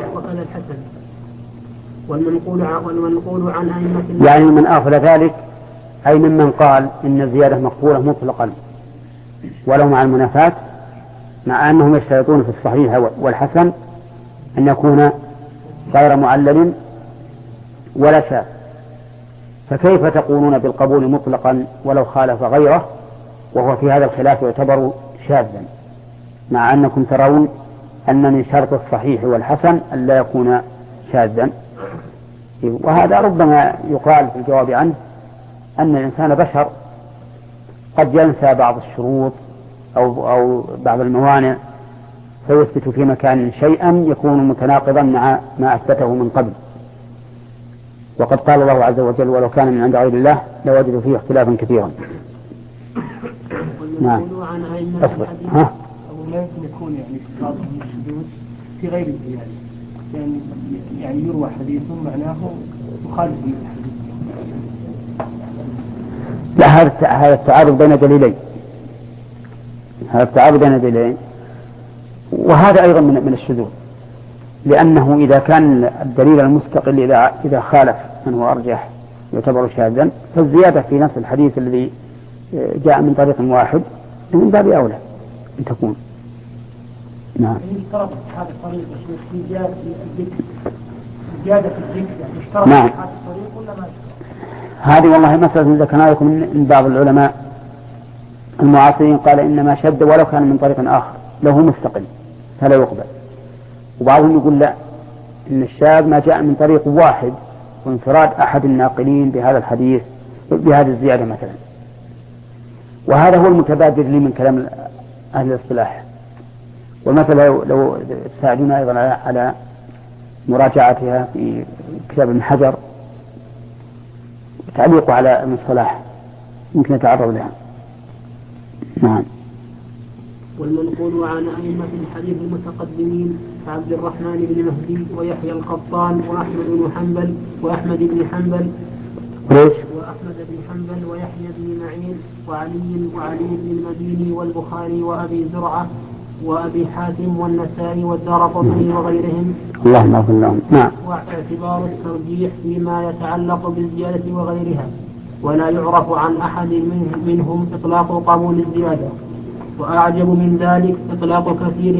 Speaker 5: عن أئمة،
Speaker 2: يعني من أغفل ذلك أي ممن قال إن الزيادة مقبولة مطلقا ولو مع المنافاة، مع أنهم يشترطون في الصحيح والحسن أن يكون غير معلل ولا شاذ، فكيف تقولون بالقبول مطلقا ولو خالف غيره، وهو في هذا الخلاف يعتبر شاذا، مع أنكم ترون أن من شرط الصحيح والحسن أن لا يكون شاذا. وهذا ربما يقال في الجواب عنه أن الإنسان بشر قد ينسى بعض الشروط أو بعض الموانع، فيثبت في مكان شيئا يكون متناقضا مع ما أثبته من قبل. وقد قال الله عز وجل ولو كان من عند غير الله لوجدوا فيه اختلافا كثيرا. نعم. أصبر.
Speaker 3: لا يمكن يكون اشتراط الشذوذ في غير الزيادة، يعني يروى حديث معناه مخالف للحديث.
Speaker 2: لا، هذا التعارض بين دليلين، وهذا أيضا من الشذوذ، لأنه إذا كان الدليل المستقل إذا خالف من هو أرجح يعتبر شاذا، فالزيادة في نفس الحديث الذي جاء من طريق واحد من باب أولى أن تكون. نعم.
Speaker 3: اشترط هذا الطريق في زيادة في الذكر، يعني اشترط
Speaker 2: نعم.
Speaker 3: هذا الطريق ولا ما اشترط؟
Speaker 2: هذه والله مسألة ذكرنا لكم من بعض العلماء المعاصرين قال إنما شد ولو كان من طريق آخر له مستقل فلا يقبل، وبعضهم يقول لا، إن الشاذ ما جاء من طريق واحد وانفراد أحد الناقلين بهذا الحديث بهذه الزيادة مثلا. وهذا هو المتبادر لي من كلام أهل الاصطلاح، والمثل لو تساعدونا أيضا على مراجعتها في كتاب ابن حجر تعليق على المصطلح يمكن نتعرض لها. نعم.
Speaker 5: والمنقول عن أئمة الحديث المتقدمين كعبد الرحمن بن مهدي ويحيى القطان وأحمد بن حنبل ويحيى بن معين وعلي بن المديني والبخاري وأبي زرعة وأبي حاتم والنسائي والدارقطني وغيرهم.
Speaker 2: اللهم اغفر لهم. نعم.
Speaker 5: واعتبار الترجيح فيما يتعلق بالزيادة وغيرها، ولا يعرف عن أحد منهم إطلاق قبول الزيادة. وأعجب من ذلك إطلاق كثير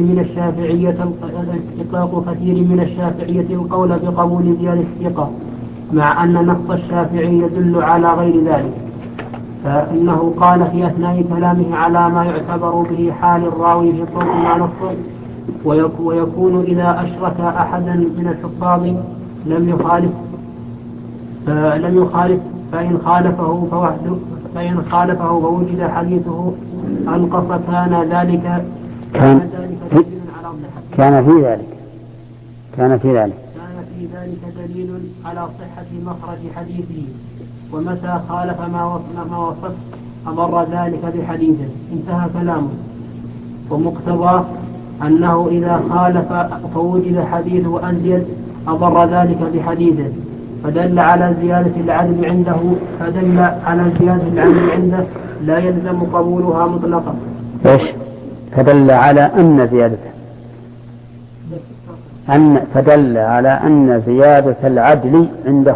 Speaker 5: من الشافعية القول بقبول زيادة الثقة، مع أن نص الشافعي يدل على غير ذلك، فإنه قال في أثناء كلامه على ما يعتبر به حال الراوي في طرق مع نصه، ويكون إذا أشرك أحدا من الحفاظ لم يخالف فإن خالفه فوجد حديثه أنقص كان في ذلك دليل على صحة مخرج حديثه، ومتى خالف ما وصف أضر ذلك بحديثه. انتهى كلامه. أنه إذا خالف فوجد حديثه أزيد أضر ذلك بحديثه، فدل على زيادة العدل عنده لا يلزم قبولها مطلقا.
Speaker 2: إيش؟ فدل على أن زيادته فدل على أن زيادة العدل عنده.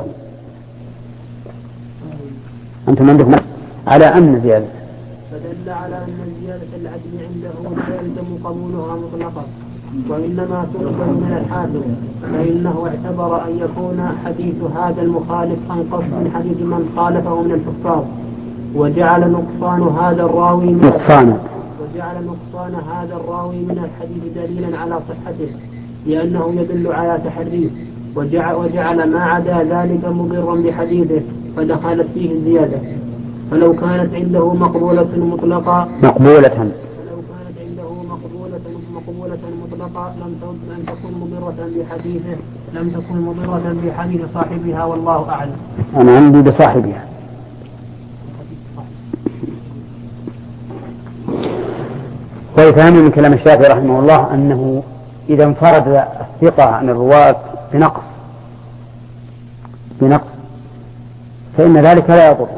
Speaker 2: أنتم عندكم على أن زيادة،
Speaker 5: فدل على أن زيادة العدل عنده لا يلزم قبولها مطلقا، وإنما تقبل من الحاكم، فإنه اعتبر أن يكون حديث هذا المخالف أنقص من حديث من خالفه من الحفاظ، وجعل نقصان هذا الراوي من الحديث دليلا على صحته، لأنه يدل على تحريه، وجعل ما عدا ذلك مضرا بحديثه فدخلت فيه الزيادة. فلو كانت عنده مقبولة مطلقة لم تكن مضرة بحديث صاحبها، والله أعلم.
Speaker 2: أنا عندي بصاحبها. ويفهم من كلام الشافعي رحمه الله أنه إذا انفرد الثقة عن الرواة بنقص فإن ذلك لا يضر.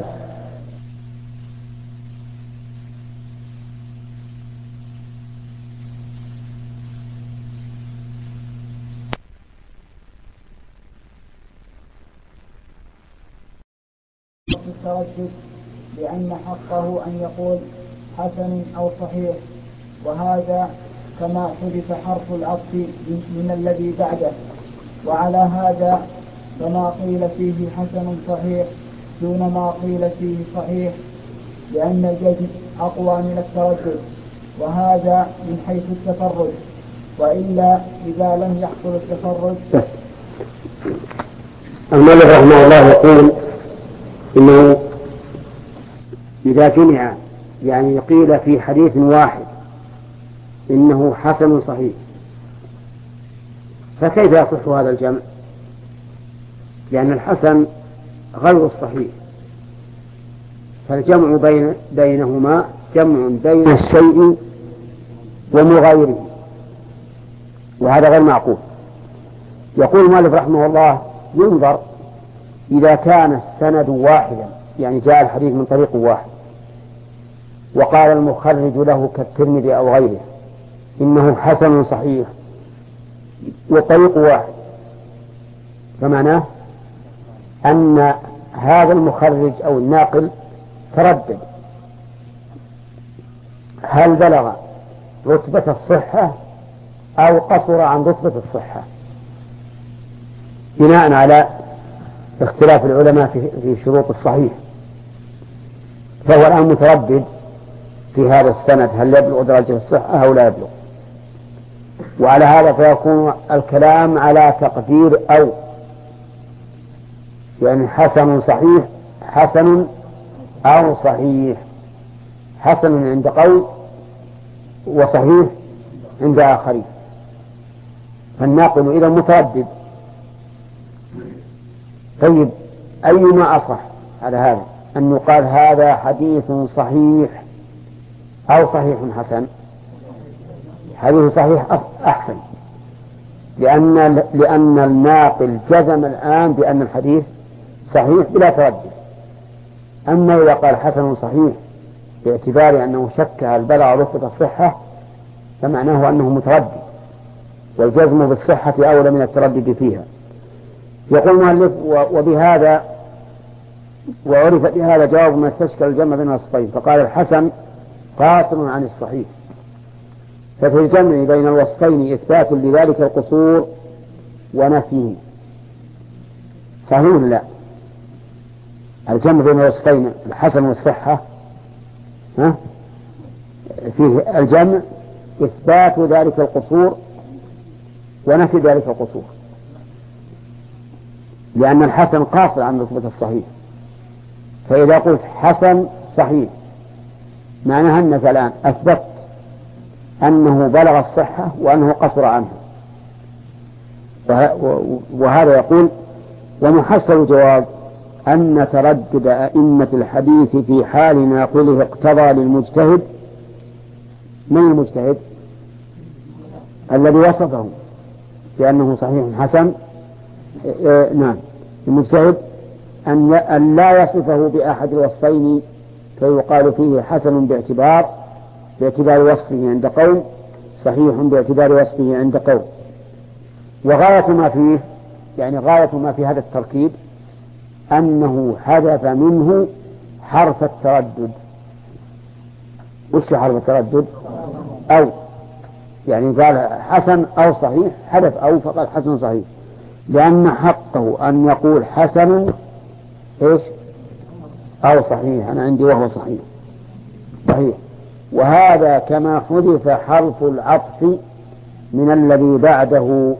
Speaker 1: التردد لأن حقه أن يقول حسن أو صحيح، وهذا كما حدث حرف العطف من الذي بعده. وعلى هذا فما قيل فيه حسن صحيح دون ما قيل فيه صحيح، لأن الجزم أقوى من التردد، وهذا من حيث التفرد. وإلا إذا لم يحصل التفرد
Speaker 2: بس. المؤلف رحمه الله يقول إنه إذا جمع يعني قيل في حديث واحد إنه حسن صحيح، فكيف يصح هذا الجمع؟ لأن الحسن غير الصحيح، فالجمع بينهما جمع بين الشيء ومغايره، وهذا غير معقول. يقول المؤلف رحمه الله ينظر إذا كان السند واحدا، يعني جاء الحديث من طريق واحد وقال المخرج له كالترمذي أو غيره إنه حسن صحيح وطريق واحد، فمعناه أن هذا المخرج أو الناقل تردد هل بلغ رتبة الصحة أو قصر عن رتبة الصحة، بناء على اختلاف العلماء في شروط الصحيح. فهو الآن متردد في هذا السند هل يبلغ درجة الصحة أو لا يبلغ، وعلى هذا فيكون الكلام على تقدير أو، يعني حسن صحيح حسن أو صحيح، حسن عند قول وصحيح عند آخرين. فالناقل إذا متردد. طيب أيما أصح على هذا أن يقال هذا حديث صحيح أو صحيح حسن؟ حديث صحيح أحسن، لأن الناقل جزم الآن بأن الحديث صحيح بلا تردد. أما إذا قال حسن صحيح باعتبار أنه شك هل بلغ رتبة الصحة فمعناه أنه متردد، والجزم بالصحة أولى من التردد فيها. يقول المؤلف وبهذا وعرف بهذا جواب ما استشكل الجمع بين الوصفين، فقال الحسن قاصر عن الصحيح، ففي الجمع بين الوصفين إثبات لذلك القصور ونفيه. صحيح لا؟ الجمع بين الوصفين الحسن والصحة فيه الجمع إثبات ذلك القصور ونفي ذلك القصور، لأن الحسن قاصر عن رتبة الصحيح. فإذا قلت حسن صحيح معناها أنك الآن أثبت أنه بلغ الصحة وأنه قصر عنه. وهذا يقول ومحصل جواب أن تردد أئمة الحديث في حال ناقله اقتضى للمجتهد. من المجتهد؟ الذي وصفه بأنه صحيح حسن نعم المجتهد أن لا يصفه بأحد الوصفين فيقال فيه حسن باعتبار وصفه عند قوم، صحيح باعتبار وصفه عند قوم. وغاية ما فيه يعني غاية ما في هذا التركيب أنه حذف منه حرف التردد. وش حرف التردد؟ أو يعني قال حسن أو صحيح، حذف أو فقال حسن صحيح، لأن حقه أن يقول حسن إيش أو صحيح. أنا عندي وهو صحيح. وهذا كما حذف حرف العطف من الذي بعده.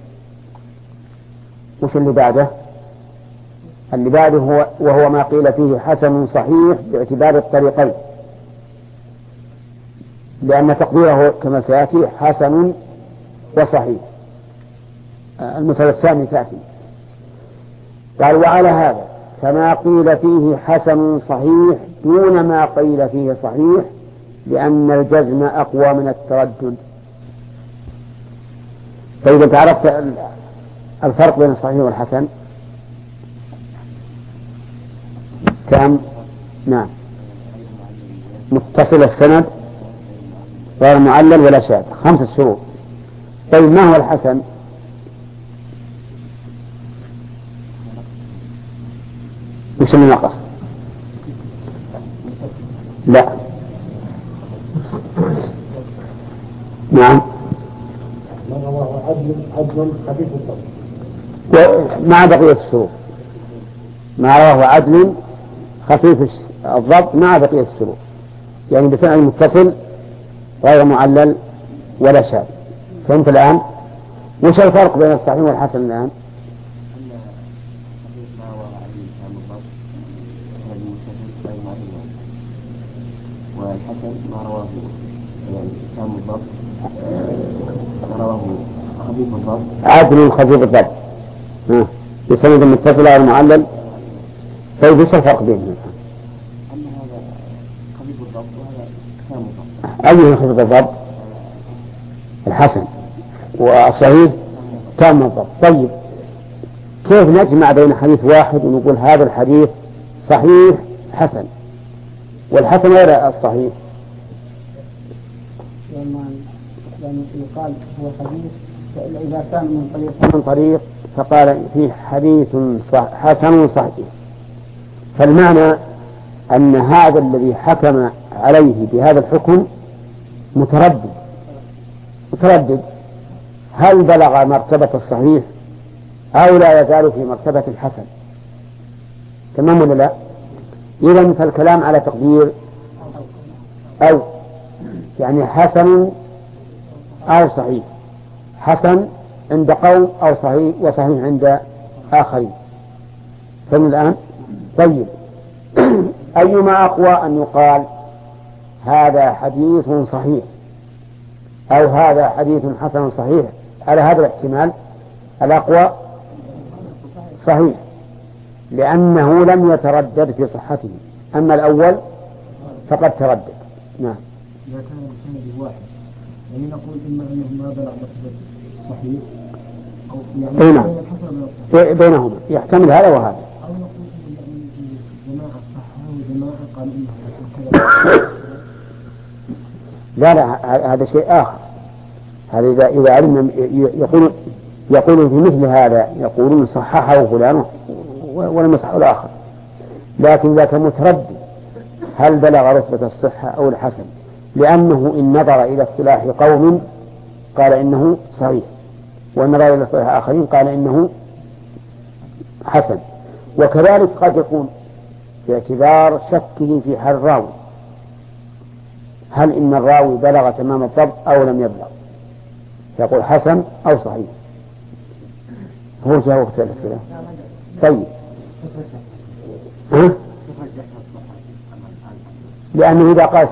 Speaker 2: وش اللي بعده؟ اللي بعده وهو ما قيل فيه حسن صحيح باعتبار الطريقين، لأن تقديره كما سيأتي حسن وصحيح. المثال الثاني تأتي قال وعلى هذا كما قيل فيه حسن صحيح دون ما قيل فيه صحيح، لأن الجزم أقوى من التردد. فإذا تعرفت الفرق بين الصحيح والحسن كم؟ نعم، متصل السند غير معلل ولا شاذ، 5 شروط. طيب ما هو الحسن؟ وش اللي نقص؟ لا نعم
Speaker 6: عدل خفيف الضبط
Speaker 2: مع بقية الشروط، ما رواه عدل خفيف الضبط مع بقية الشروط، يعني بسند متصل غير معلل ولا شاذ. فهمت الآن؟ وش الفرق بين الصحيح والحسن الآن؟
Speaker 4: والحسن ما رواه يعني تام الضبط، ما رواه خفيف الضبط،
Speaker 2: عدل خفيف الضبط بسند متصل غير معلل. طيب وش الفرق بينهم؟
Speaker 4: أما هذا خفيف الضبط وهذا تام الضبط.
Speaker 2: أيه خفيف الضبط؟ الحسن، والصحيح تام الضبط. طيب كيف نجمع بين حديث واحد ونقول هذا الحديث صحيح حسن والحسن غير الصحيح؟
Speaker 1: لأنه يقال هو حديث إذا كان من
Speaker 2: طريق فقال فيه حديث حسن صحيح. فالمعنى أن هذا الذي حكم عليه بهذا الحكم متردد هل بلغ مرتبة الصحيح أو لا يزال في مرتبة الحسن. تمام ولا لا؟ إذن فالكلام على تقدير أو يعني حسن أو صحيح، حسن عند قوم أو صحيح وصحيح عند آخرين. فمن الآن طيب أيما أقوى أن يقال هذا حديث صحيح أو هذا حديث حسن صحيح؟ على هذا الاحتمال الأقوى صحيح، لأنه لم يتردد في صحته، أما الأول فقد تردد. نعم.
Speaker 6: إذا كان السند واحد يعني نقول إما أنه ما بلغ مرتبة صحيح أو يعني
Speaker 2: بينهما يحتمل هذا وهذا،
Speaker 6: أو نقول إن جماعة صحة وجماعة قالوا إنها
Speaker 2: لا هذا شيء آخر. هذا إذا علم يقول في مثل هذا يقولون صححه فلان ولم يصحه الآخر. لكن إذا كان متردد هل بلغ رتبة الصحة أو الحسن، لأنه إن نظر إلى اصطلاح قوم قال إنه صحيح، وإن نظر إلى اصطلاح آخرين قال إنه حسن. وكذلك قد يكون باعتبار شكه في حال الراوي، هل إن الراوي بلغ تمام الضبط أو لم يبلغ، يقول حسن أو صحيح. هو جاء وقت الأسئلة. طيب لأنه إذا قال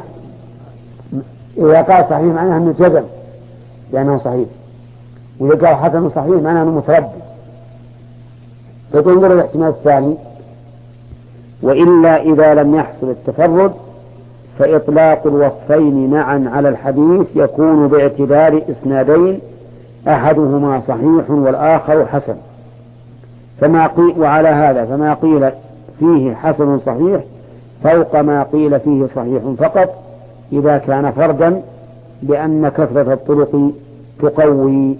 Speaker 2: صحيح معناه أنه جزم لأنه صحيح، وإذا قال حسن صحيح معناه أنه متردد. فتنظر الاحتمال الثاني، وإلا إذا لم يحصل التفرد فإطلاق الوصفين معا على الحديث يكون باعتبار إسنادين أحدهما صحيح والآخر حسن. وعلى هذا فما قيل فيه حسن صحيح فوق ما قيل فيه صحيح فقط إذا كان فردا، لأن كثرة الطرق تقوي.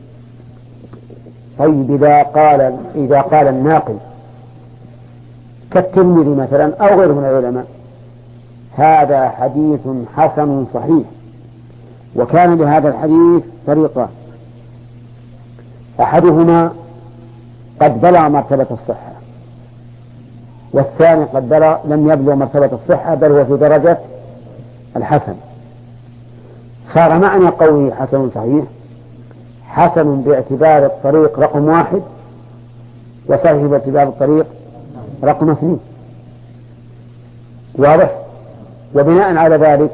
Speaker 2: طيب إذا قال الناقل كالترمذي مثلا أو غيره من العلماء هذا حديث حسن صحيح، وكان لهذا الحديث طريقة، أحدهما قد بلغ مرتبة الصحة، والثاني قد لم يبلغ مرتبة الصحة بل هو في درجة الحسن، صار معنى قوله حسن صحيح حسن باعتبار الطريق رقم 1 وصحيح باعتبار الطريق رقم 2. واضح؟ وبناء على ذلك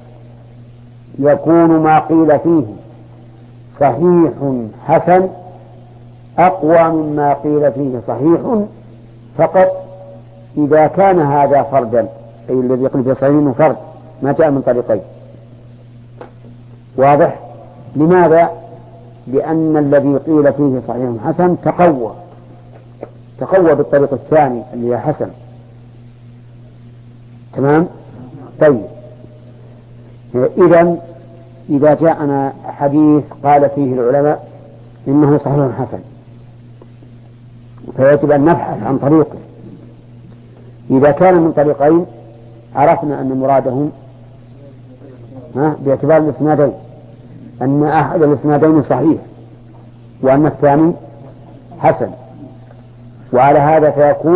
Speaker 2: يكون ما قيل فيه صحيح حسن أقوى مما قيل فيه صحيح فقط إذا كان هذا فردا، أي الذي يقول فيه صحيح فرد ما جاء من طريقين. واضح؟ لماذا؟ لأن الذي قيل فيه صحيح حسن تقوى بالطريق الثاني اللي هي حسن. تمام؟ طيب، إذا جاءنا حديث قال فيه العلماء إنه صحيح حسن فيجب أن نبحث عن طريقه. إذا كان من طريقين عرفنا أن مرادهم باعتبار الإسنادين أن أحد الإسنادين صحيح وأن الثاني حسن، وعلى هذا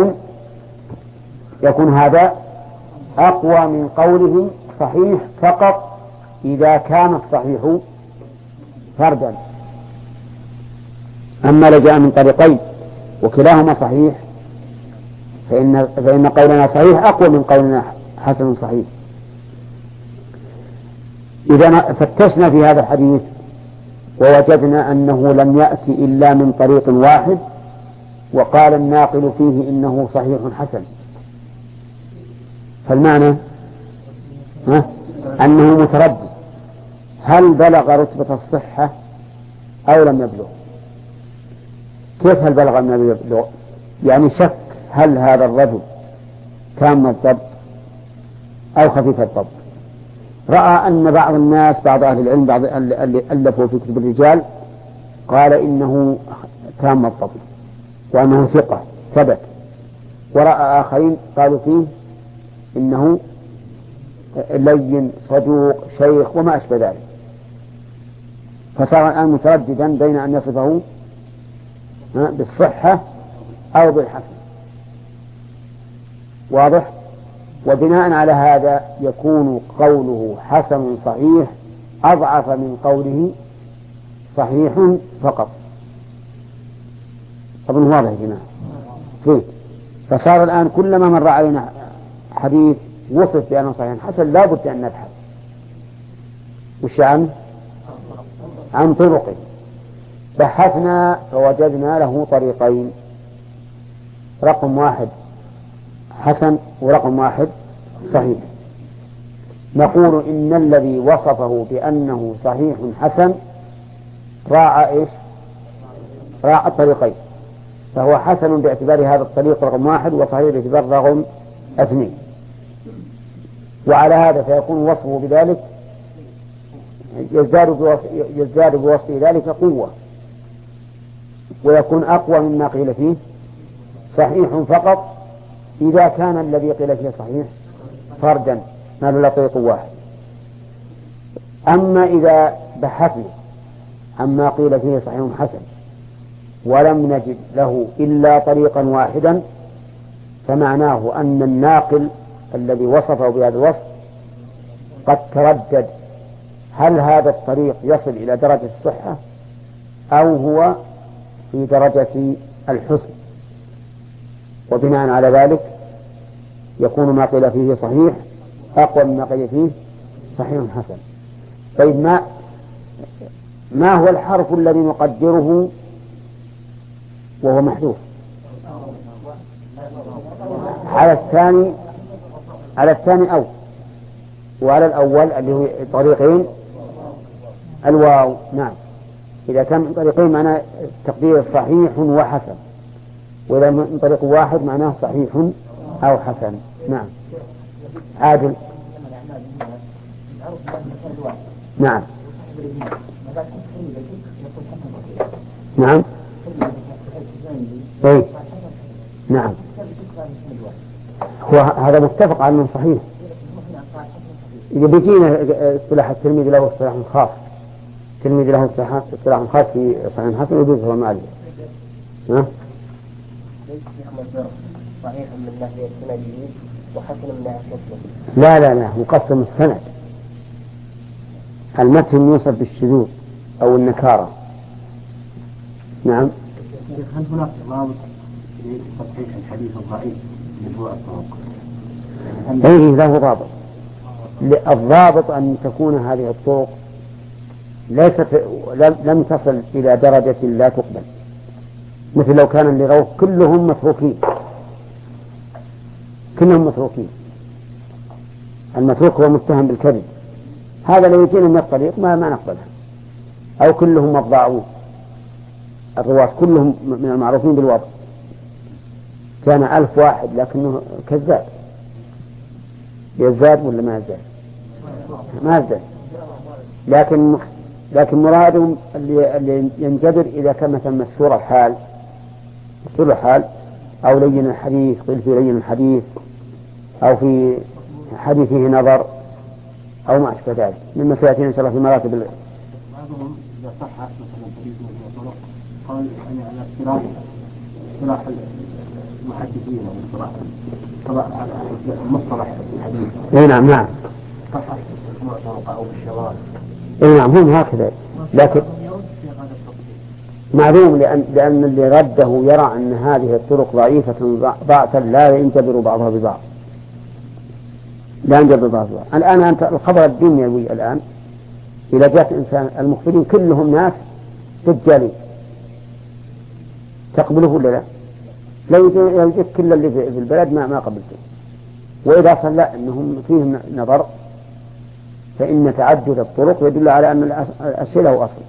Speaker 2: يكون هذا أقوى من قوله صحيح فقط إذا كان الصحيح فردا. أما لو جاء من طريقين وكلاهما صحيح فإن قولنا صحيح أقوى من قولنا حسن صحيح. إذا فتشنا في هذا الحديث ووجدنا أنه لم يأتي إلا من طريق واحد، وقال الناقل فيه إنه صحيح حسن، فالمعنى أنه متردد هل بلغ رتبة الصحة أو لم يبلغ. كيف هل بلغ أم لم يبلغ؟ يعني شك هل هذا الرجل تام الضبط أو خفيف الضبط. رأى أن بعض الناس بعض أهل العلم بعض اللي ألفوا في كتب الرجال قال إنه تام الضبط وأنه ثقة ثبت، ورأى آخرين قالوا فيه إنه لين صدوق شيخ وما أشبه ذلك، فصار الآن مترددا بين أن يصفه بالصحة أو بالحسن. واضح؟ وبناء على هذا يكون قوله حسن صحيح أضعف من قوله صحيح فقط. طبعا واضح يا جماعة. فصار الآن كلما مر علينا حديث وصف بأنه صحيح حسن لا بد أن نبحث وش عن طرقه. بحثنا فوجدنا له طريقين، رقم 1 حسن ورقم 1 صحيح. نقول إن الذي وصفه بأنه صحيح حسن راعى الطريقين، فهو حسن باعتبار هذا الطريق رقم 1 وصحيح باعتبار رقم 2. وعلى هذا فيكون وصفه بذلك يزداد بوصف ذلك قوة، ويكون أقوى مما قيل فيه صحيح فقط إذا كان الذي قيل فيه صحيح فردا ما له طريق واحد. أما إذا بحثنا عما قيل فيه صحيح حسن ولم نجد له إلا طريقا واحدا فمعناه أن الناقل الذي وصفه بهذا الوصف قد تردد هل هذا الطريق يصل إلى درجة الصحة أو هو في درجة الحسن، وبناء على ذلك يكون ما قيل فيه صحيح أقوى مما قيل فيه صحيح حسن. طيب ما هو الحرف الذي نقدره وهو محذوف؟ على الثاني أو وعلى الأول اللي هو طريقين الواو. نعم، إذا كان من طريقين معناه التقدير صحيح وحسن، وإذا من طريق واحد معناه صحيح أو حسن. نعم. عادل. نعم. نعم. اي نعم، هو هذا متفق على انه صحيح. إذا بيجينا اصطلاح الترمذي له اصطلاح خاص، الترمذي له اصطلاح خاص في صحيح حسن ويجوز هو معلم. ها؟
Speaker 7: صحيح من ناحية السنديين وحسن من ناحية الشكل.
Speaker 2: لا مقسم السند. المتن يوصف بالشذوذ أو النكارة. نعم.
Speaker 4: هل هناك ضابط لتصحيح الحديث الضعيف من هو الطرق؟
Speaker 2: أي له ضابط. الضابط أن تكون هذه الطرق لم تصل إلى درجة لا تقبل، مثل لو كان اللي رواه كلهم متروكين، المتروك هو متهم بالكذب، هذا لو يجينا من الطريق ما نقبلها. أو كلهم مضاعون، الرواة كلهم من المعروفين بالوضع، كان 1000 واحد لكنه كذاب، يزداد ولا ما يزداد؟ ما يزداد. لكن مرادهم اللي ينجبر إذا كان مثلا مسهور الحال أو لين الحديث، قيل في لين الحديث أو في حديثه نظر أو ما أشبه ذلك مما سيأتينا إن شاء الله في مراتب.
Speaker 4: بعضهم إذا صح مثلا حديث من طرق قال يعني على اصطلاح المحدثين أو مصطلح الحديث.
Speaker 2: إيه نعم.
Speaker 4: صح طرق أو بالشواذ.
Speaker 2: إيه نعم، هم هكذا. لكن معلوم لأن اللي رده يرى أن هذه الطرق ضعيفة ضعفا لا ينجبر بعضها ببعض. الآن أنت الخبر الدنيوي الآن إذا جاءت إنسان المخبرين كلهم ناس دجالين تقبله ولا لا؟ لو جئت كل اللي في البلد ما قبلته. وإذا صلى أنهم فيهم نظر فإن تعدد الطرق يدل على أن الشيء له أصل.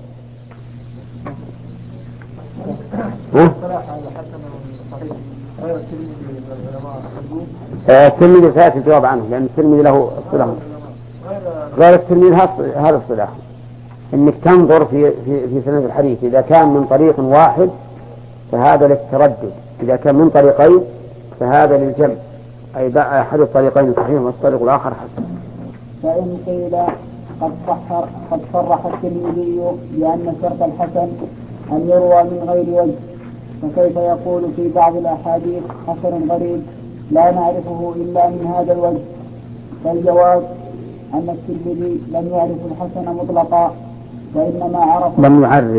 Speaker 2: الترمذي سيأتي الجواب عنه، لأن الترمذي له اصطلاح غير الترمذي هذا اصطلاح، انك تنظر في سند الحديث، اذا كان من طريق واحد فهذا للتردد، اذا كان من طريقين فهذا للجمع، اي احد الطريقين صحيح والطريق الاخر حسن.
Speaker 1: فإن قيل قد صرح الترمذي بأن شرط الحسن أن يروى من غير وجه، فكيف يقول في بعض الأحاديث حسن غريب لا نعرفه إلا من هذا الوجه؟ فالجواب أن الترمذي لم يعرف الحسن مطلقا، وإنما عرف
Speaker 2: لم يعرف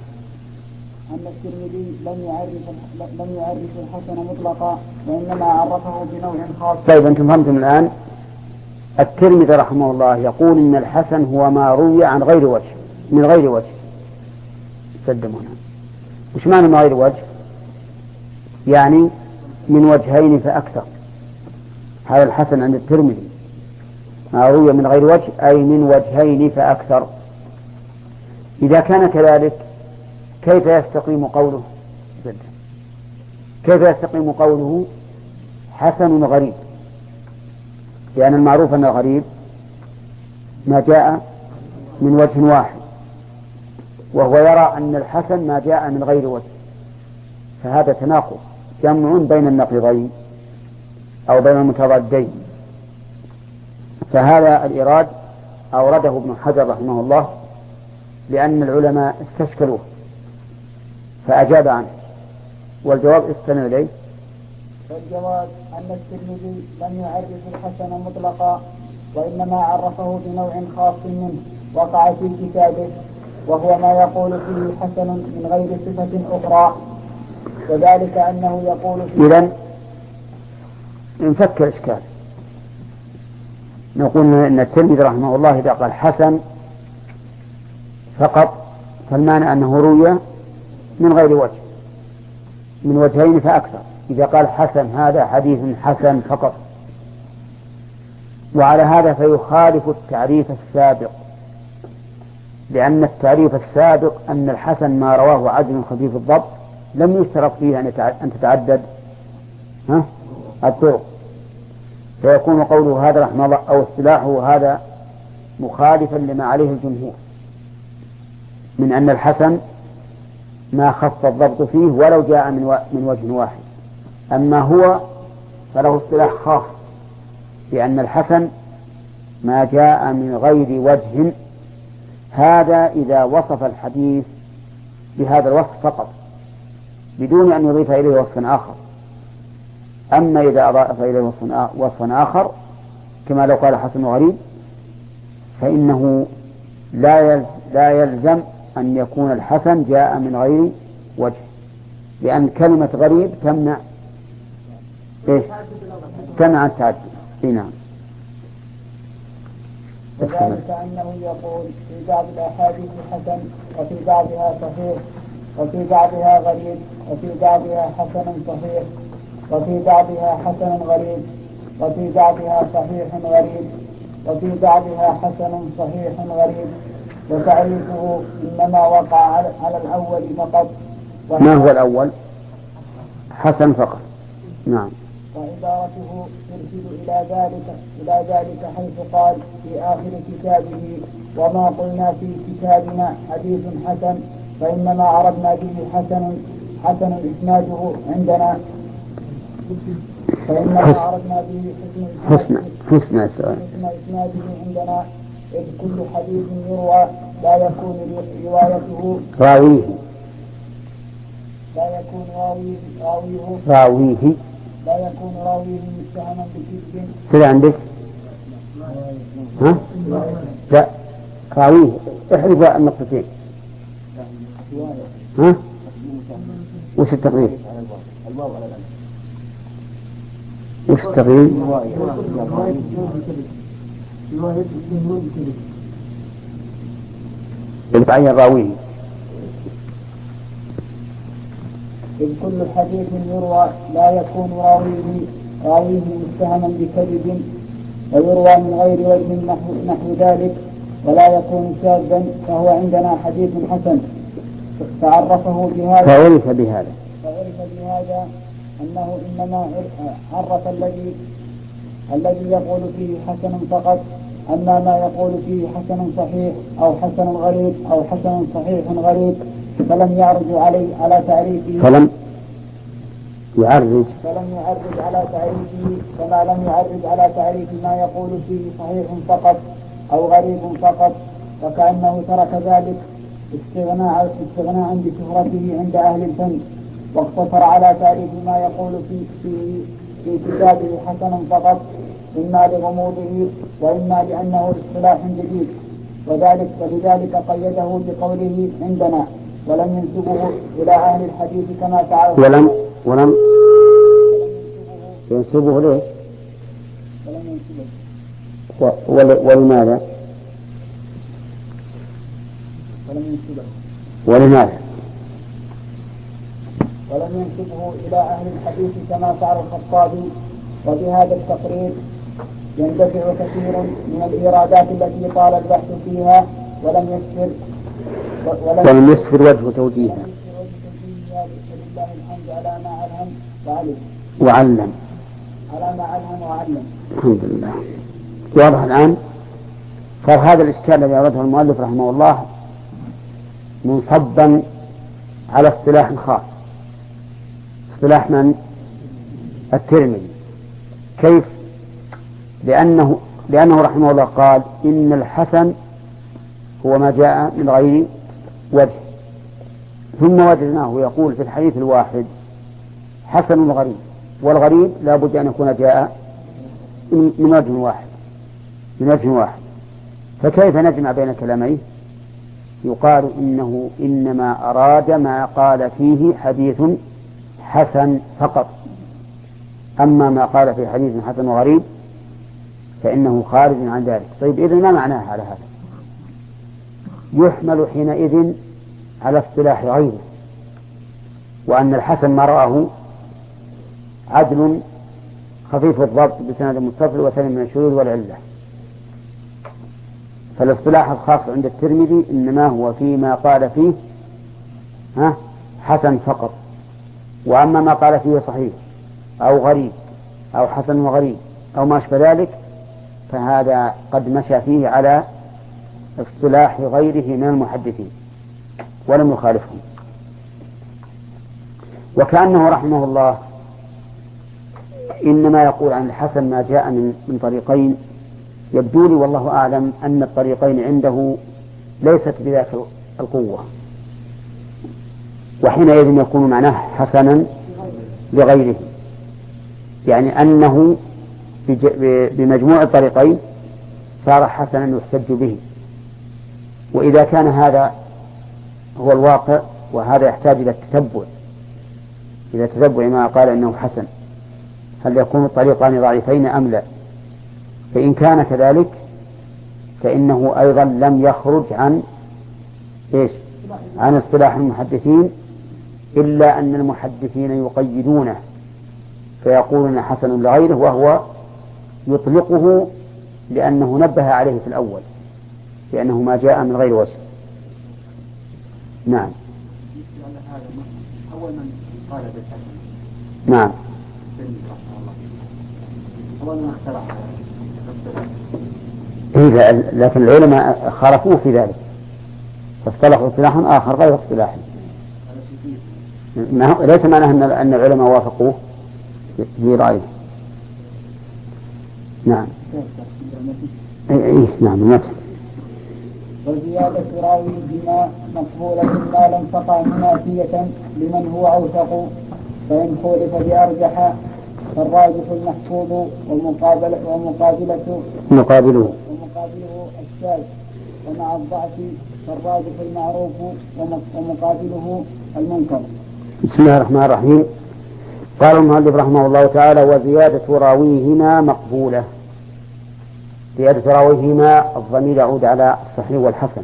Speaker 1: الحسن مطلقا، وإنما عرفه بنوع خاص.
Speaker 2: طيب أنتم فهمتم الآن. الترمذي رحمه الله يقول إن الحسن هو ما روي عن غير وجه، من غير وجه. تقدمون وش معنى من غير وجه؟ يعني من وجهين فأكثر. هذا الحسن عند الترمذي ما روي من غير وجه، أي من وجهين فأكثر. إذا كان كذلك كيف يستقيم قوله حسن غريب؟ لأن المعروف أن الغريب ما جاء من وجه واحد، وهو يرى أن الحسن ما جاء من غير وجه، فهذا تناقض، جمع بين النقيضين أو بين المتضادين. فهذا الإيراد أورده ابن حجر رحمه الله لأن العلماء استشكلوه فأجاب عنه، والجواب استند إليه.
Speaker 1: فالجواب أن الترمذي لم يعرف الحسن مطلقا، وإنما عرفه بنوع خاص منه وقع في كتابه، وهو ما يقول فيه حسن من غير صفة أخرى، وذلك أنه يقول فيه.
Speaker 2: إذن نفكر إشكال، نقول أن الترمذي رحمه الله إذا قال حسن فقط فالمعنى أنه روي من غير وجه، من وجهين فأكثر. إذا قال حسن هذا حديث حسن فقط، وعلى هذا فيخالف التعريف السابق، لأن التعريف السابق أن الحسن ما رواه عدل خفيف الضبط لم يشترط فيه أن تتعدد الطرق، فيكون قوله هذا رحمه الله أو اصطلاحه هذا مخالفا لما عليه الجمهور من أن الحسن ما خف الضبط فيه ولو جاء من وجه واحد. أما هو فله اصطلاح خاص بأن الحسن ما جاء من غير وجه، هذا إذا وصف الحديث بهذا الوصف فقط بدون أن يضيف إليه وصفا آخر. أما إذا أضاف إليه وصفا آخر كما لو قال حسن غريب فإنه لا يلزم أن يكون الحسن جاء من غير وجه، لأن كلمة غريب تمنع التعدد. نعم.
Speaker 1: وذلك أنه يقول في بعض الأحاديث حسن وفي بعضها صحيح وفي بعضها غريب وفي بعضها حسن صحيح وفي بعضها حسن غريب وفي بعضها صحيح غريب وفي بعضها حسن صحيح غريب، وتعريفه إنما وقع على الأول فقط.
Speaker 2: ما هو الأول؟ حسن فقط. نعم.
Speaker 1: وعبارته ترشد إلى ذلك حيث قال في آخر كتابه وما قلنا في كتابنا حديث حسن فإنما عرضنا به حسن إسناده عندنا، فإنما عرضنا به
Speaker 2: حسن
Speaker 1: إسناده عندنا، إذ كل حديث يروى لا يكون روايته
Speaker 2: راويه
Speaker 1: لا يكون راويه متهما بكذب.
Speaker 2: سير عندك لا راويه احرف النقطتين. وش التقريب؟ وش التقريب؟ يتعين راويه.
Speaker 1: إذ كل حديث يروى لا يكون راويه متهما بكذب ويروى من غير وجه نحو ذلك ولا يكون شاذا فهو عندنا حديث حسن. فعرف بهذا أنه إنما عرف الذي يقول فيه حسن فقط، أما ما يقول فيه حسن صحيح أو حسن غريب أو حسن صحيح غريب فلم يعرج على تعريفه على تعريفه كما لم يعرج على تعريف ما يقول فيه صحيح فقط أو غريب فقط، وكأنه ترك ذلك استغناء بشهرته عند أهل الفن، واقتصر على تعريف ما يقول في كتابه حسن فقط، إما لغموضه وإما لأنه اصطلاح جديد، ولذلك قيده بقوله عندنا ولم ينسبه إلى أهل الحديث كما تعرف.
Speaker 2: ولم ينسبه ليش؟ ولماذا؟
Speaker 1: ولم ينسبه إلى أهل الحديث كما فعل الخطابي. وبهذا التقرير يندفع كثير من الإيرادات التي طال البحث فيها ولم يسفر
Speaker 2: وجه توجيهها.
Speaker 1: ولله الحمد على ما علم
Speaker 2: وعلم. الحمد لله. واضح الآن. صار هذا الإشكال الذي أورده المؤلف رحمه الله منصبا على اصطلاح خاص، اصطلاح من؟ الترمذي. كيف؟ لأنه رحمه الله قال إن الحسن هو ما جاء من غير وجه، ثم وجدناه يقول في الحديث الواحد حسن غريب، والغريب لا بد أن يكون جاء من وجه واحد، فكيف نجمع بين كلاميه؟ يقال إنه إنما أراد ما قال فيه حديث حسن فقط، أما ما قال في حديث حسن وغريب فإنه خارج عن ذلك. طيب إذن ما معناه على هذا؟ يحمل حينئذ على اصطلاح غيره، وأن الحسن ما رآه عدل خفيف الضبط بسند متصل وسلم من الشذوذ والعلة. فالاصطلاح الخاص عند الترمذي إنما هو فيما قال فيه حسن فقط، وأما ما قال فيه صحيح أو غريب أو حسن وغريب أو ما أشبه ذلك فهذا قد مشى فيه على اصطلاح غيره من المحدثين ولم يخالفهم. وكأنه رحمه الله إنما يقول عن الحسن ما جاء من طريقين. يبدو لي والله أعلم أن الطريقين عنده ليست بذاك القوة، وحينئذ يكون معناه حسنا لغيره، يعني أنه بمجموع الطريقين صار حسنا يحتج به. وإذا كان هذا هو الواقع وهذا يحتاج إلى التتبع، إذا تتبع ما قال إنه حسن هل يكون الطريقان ضعيفين أم لا؟ فإن كان كذلك فإنه أيضا لم يخرج عن اصطلاح المحدثين، إلا أن المحدثين يقيدونه فيقولون حسن لغيره، وهو يطلقه لأنه نبه عليه في الأول لأنه ما جاء من غير وجه. نعم.
Speaker 4: أول من قال بالحسن
Speaker 2: نعم.
Speaker 4: أول من اخترع
Speaker 2: لكن العلماء خالفوه في ذلك فاصطلحوا اصطلاحا آخر غير اصطلاحه. ليس معناه أن العلماء وافقوه في رأيه. نعم. نعم. المتن
Speaker 1: وزيادة راوي بما مقبولة ما لم تقع منافية لمن هو أوثق، فإن خولف بأرجح فالراجح المحفوظ ومقابله الشاذ، ومع الضعف فالراجح المعروف ومقابله المنكر.
Speaker 2: بسم الله الرحمن الرحيم. قال المؤلف رحمه الله تعالى: وزيادة راويهما مقبولة. زيادة راويهما الضمير يعود على الصحيح والحسن،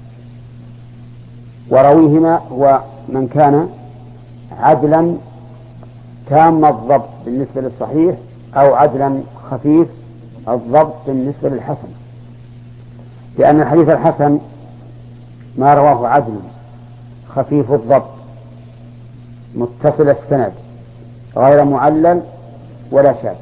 Speaker 2: وراويهما هو من كان عدلا تام الضبط بالنسبة للصحيح أو عدلا خفيف الضبط بالنسبة للحسن، لأن الحديث الحسن ما رواه عدل خفيف الضبط متصل السند غير معلل ولا شاذ،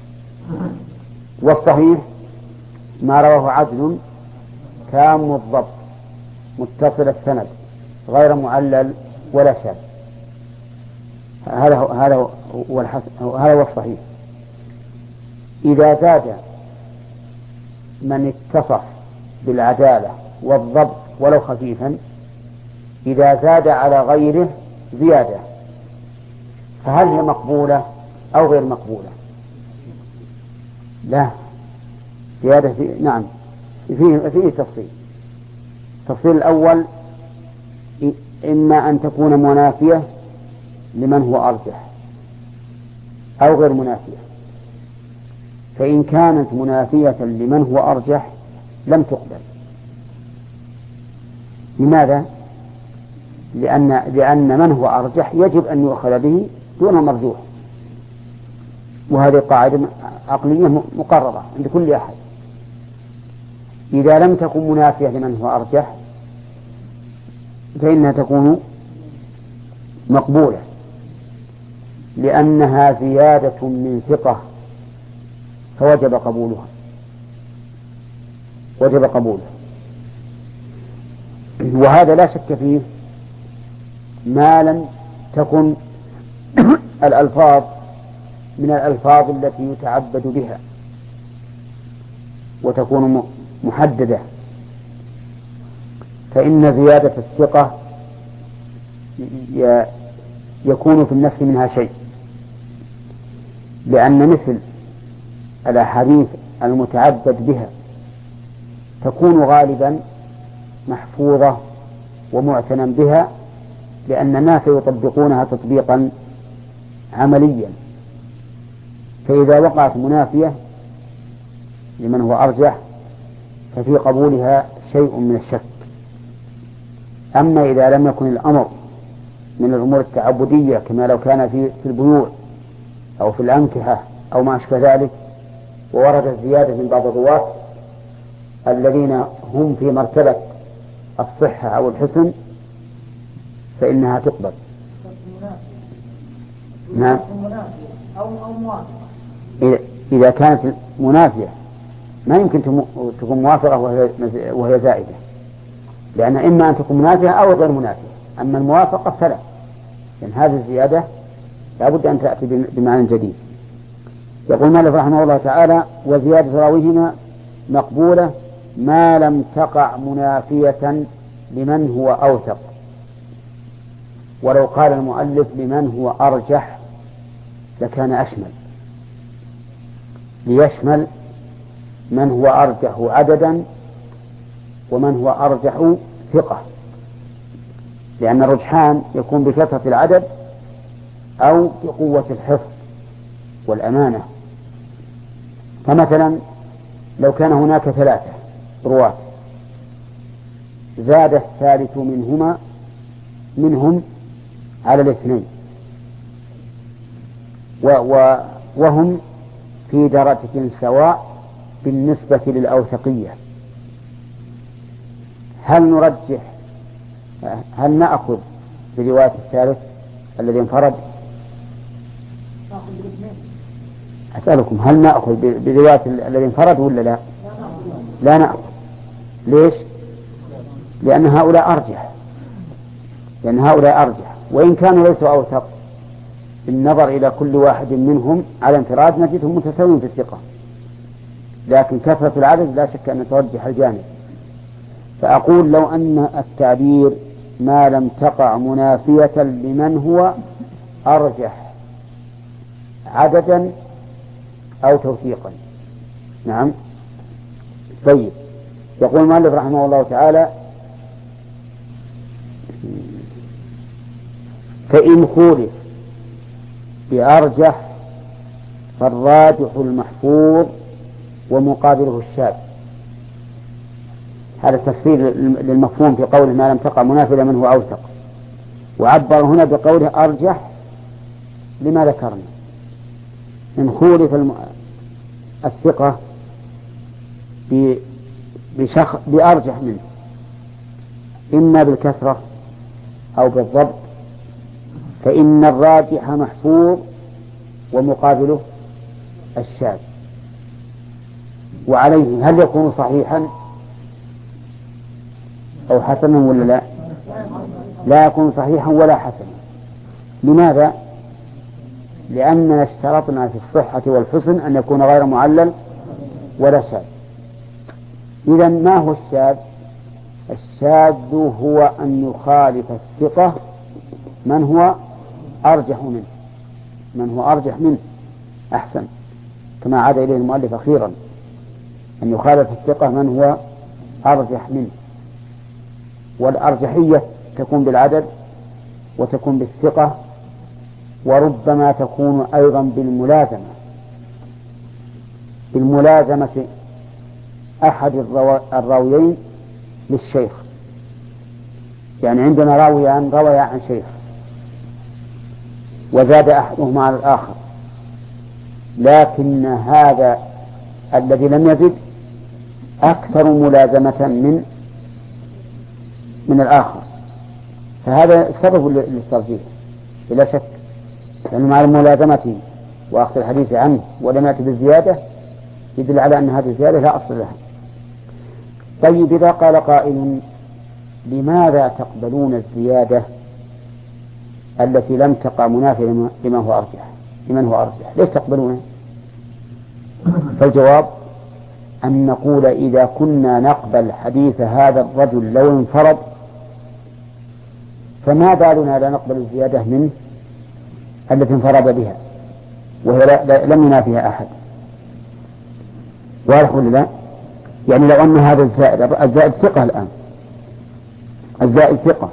Speaker 2: والصحيح ما رواه عدل تام الضبط متصل السند غير معلل ولا شاذ. هذا هو الصحيح. إذا زاد من اتصف بالعدالة والضبط ولو خفيفا، إذا زاد على غيره زيادة، فهل هي مقبولة أو غير مقبولة؟ لا، زيادة نعم فيه تفصيل. التفصيل الأول إما أن تكون منافية لمن هو أرجح أو غير منافية، فإن كانت منافية لمن هو أرجح لم تقبل. لماذا؟ لأن من هو أرجح يجب أن يؤخذ به دون مرجوح، وهذه قاعدة عقلية مقررة عند كل أحد. إذا لم تكن منافية لمن هو أرجح فإنها تكون مقبولة، لأنها زيادة من ثقة فوجب قبولها، وجب قبوله. وهذا لا شك فيه ما لم تكن الألفاظ من الألفاظ التي يتعبد بها وتكون محددة، فإن زيادة الثقة يكون في النفس منها شيء، لأن مثل الأحاديث المتعبد بها تكون غالبا محفوظة ومعتنى بها، لأن الناس يطبقونها تطبيقا عمليا، فإذا وقعت منافية لمن هو أرجح ففي قبولها شيء من الشك. أما إذا لم يكن الأمر من الأمور التعبدية كما لو كان في البيوع أو في الأنكحة أو ما أشبه ذلك، ووردت زيادة من بعض الرواة الذين هم في مرتبة الصحة أو الحسن فإنها تقبل. نعم. إذا كانت منافية ما يمكن تكون موافقة وهي زائدة، لأن إما أن تكون منافية أو غير منافية، أما الموافقة فلا، لأن هذه الزيادة لابد أن تأتي بمعنى جديد. يقول مالك رحمه الله تعالى: وزيادة راويهما مقبولة ما لم تقع منافية لمن هو أوثق. ولو قال المؤلف لمن هو أرجح لكان أشمل، ليشمل من هو أرجح عددا ومن هو أرجح ثقة، لأن الرجحان يكون بكثرة العدد أو بقوة الحفظ والأمانة. فمثلا لو كان هناك 3 رواة زاد الثالث منهم على 2 وهم في درجة سواء بالنسبة للأوثقية، هل نأخذ برواية الثالث الذي انفرد؟ أسألكم هل نأخذ برواية الذي انفرد ولا لا؟ لا نأخذ. ليش؟ لأن هؤلاء أرجح وإن كانوا ليسوا أوثق، بالنظر إلى كل واحد منهم على انفراد نجدهم متساويين في الثقة، لكن كثرة العدد لا شك أن ترجح الجانب. فأقول لو أن التعبير ما لم تقع منافية لمن هو أرجح عددا أو توثيقا. نعم. طيب، يقول المؤلف رحمه الله تعالى: فإن خولف بأرجح فالراجح المحفوظ ومقابله الشاذ. هذا تفسير للمفهوم في قوله ما لم تقع منافذة من هو أوثق، وعبر هنا بقوله أرجح لما ذكرنا. إن خولف الثقة بأرجح منه إما بالكثرة أو بالضبط فإن الراجح محفوظ ومقابله الشاذ. وعليه هل يكون صحيحا أو حسنا ولا لا؟ لا يكون صحيحا ولا حسنا. لماذا؟ لأننا اشترطنا في الصحة والحسن أن يكون غير معلل ولا شاذ. إذن ما هو الشاذ؟ الشاذ هو أن يخالف الثقة من هو أرجح منه أحسن، كما عاد إليه المؤلف أخيرا، أن يخالف الثقة من هو أرجح منه. والأرجحية تكون بالعدد وتكون بالثقة وربما تكون أيضا بالملازمة أحد الراويين للشيخ. يعني عندنا راويان رويا عن شيخ وزاد أحدهما على الآخر، لكن هذا الذي لم يزد أكثر ملازمة من الآخر، فهذا سبب للترجيح بلا شك، لأنه مع ملازمته وأخذ الحديث عنه ولم يأتي بالزيادة يدل على أن هذه الزيادة لا أصل لها. طيب، إذا قال قائل لماذا تقبلون الزيادة التي لم تقع منافية لمن هو أرجح؟ ليش تقبلونه؟ فالجواب أن نقول إذا كنا نقبل حديث هذا الرجل لو انفرد فما بالنا لا نقبل الزيادة منه التي انفرد بها وهي لم ينافيها أحد. واضح ولا لا؟ يعني لو أن هذا الزائد ثقة الآن، الزائد ثقة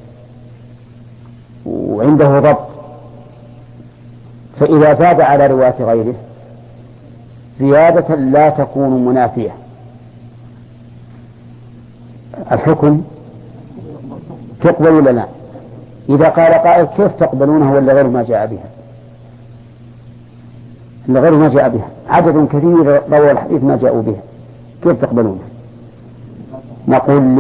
Speaker 2: وعنده ضبط، فإذا زاد على رواية غيره زيادة لا تكون منافية، الحكم تقبل ولا لا؟ إذا قال قائل كيف تقبلونه ولا غير ما جاء بها؟ غير ما جاء به، عدد كثير روى الحديث ما جاءوا به، كيف تقبلونه؟ نقول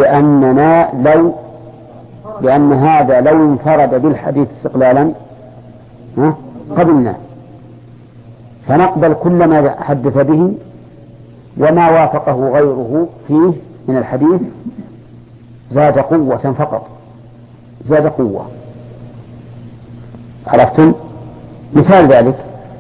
Speaker 2: لأن هذا لو انفرد بالحديث استقلالا قبلنا، فنقبل كل ما حدث به وما وافقه غيره فيه من الحديث زاد قوة فقط، زاد قوة. عرفتم؟ مثال ذلك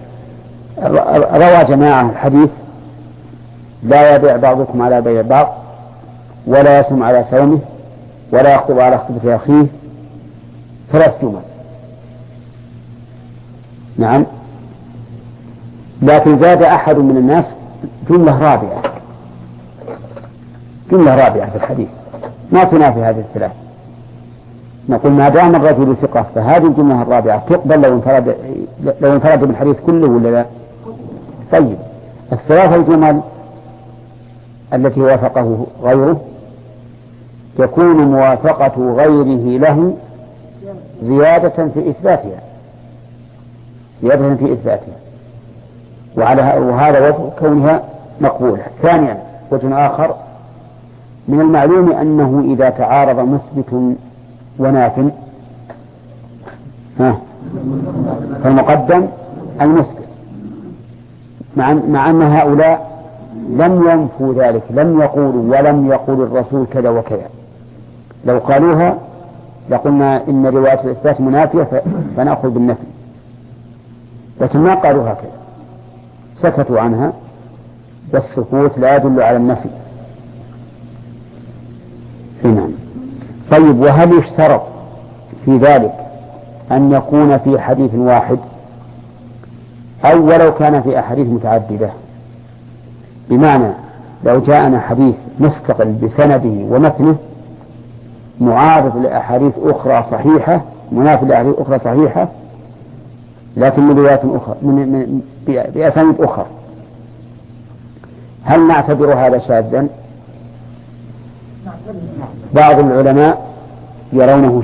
Speaker 2: روى جماعة الحديث لا يبيع بعضكم على بيع بعض ولا يصوم على صومه ولا يخطب على خطبة أخيه، 3 جمل. نعم، لكن زاد أحد من الناس جملة رابعة في الحديث ما تنافي هذه ال3. نقول ما دام الرجل ثقة فهذه الجملة الرابعة تقبل لو انفرد بالحديث كله ولا لا؟ طيب، ال3 الجمل التي وافقه غيره تكون موافقة غيره له زيادة في إثباتها، وهذا وجه كونها مقبولة. ثانيا، وجه آخر، من المعلوم أنه إذا تعارض مثبت وناف فالمقدم المثبت، مع أن هؤلاء لم ينفوا ذلك، لم يقولوا ولم يقول الرسول كذا وكذا. لو قالوها لقلنا إن رواية الإثبات منافية فنأخذ بالنفي، لكن ما قالوا هكذا، سكتوا عنها، والسكوت لا يدل على النفي. نعم. طيب، وهل يشترط في ذلك أن يكون في حديث واحد أو ولو كان في أحاديث متعددة؟ بمعنى لو جاءنا حديث مستقل بسنده ومتنه معارض لأحاديث أخرى صحيحة، منافي لأحاديث أخرى صحيحة لكن من روايات أخرى بأسانيد أخرى، هل نعتبر هذا شاذا؟ بعض العلماء يرونه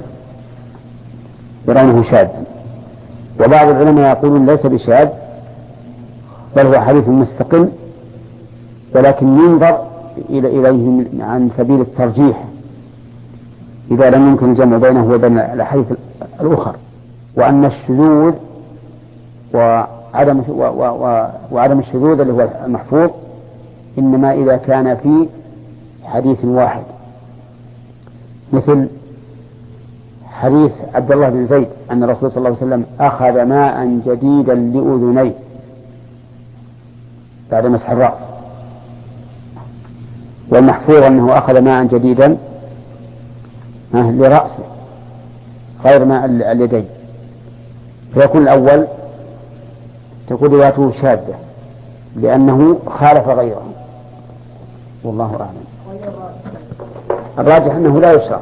Speaker 2: شاذا، وبعض العلماء يقولون ليس بشاذ بل هو حديث مستقل، ولكن ينظر إليه عن سبيل الترجيح إذا لم يمكن الجمع بينه وبين الأحاديث الأخرى، وأن الشذوذ وعدم الشذوذ اللي هو المحفوظ إنما إذا كان في حديث واحد، مثل حديث عبد الله بن زيد أن الرسول صلى الله عليه وسلم أخذ ماء جديدا لأذنيه بعد مسح الرأس، والمحفوظ أنه أخذ ماء جديدا لرأسه غير ماء اليدين، فيكون الأول تكون روايته شاذة لأنه خالف غيره، والله أعلم. الراجح أنه لا يشرع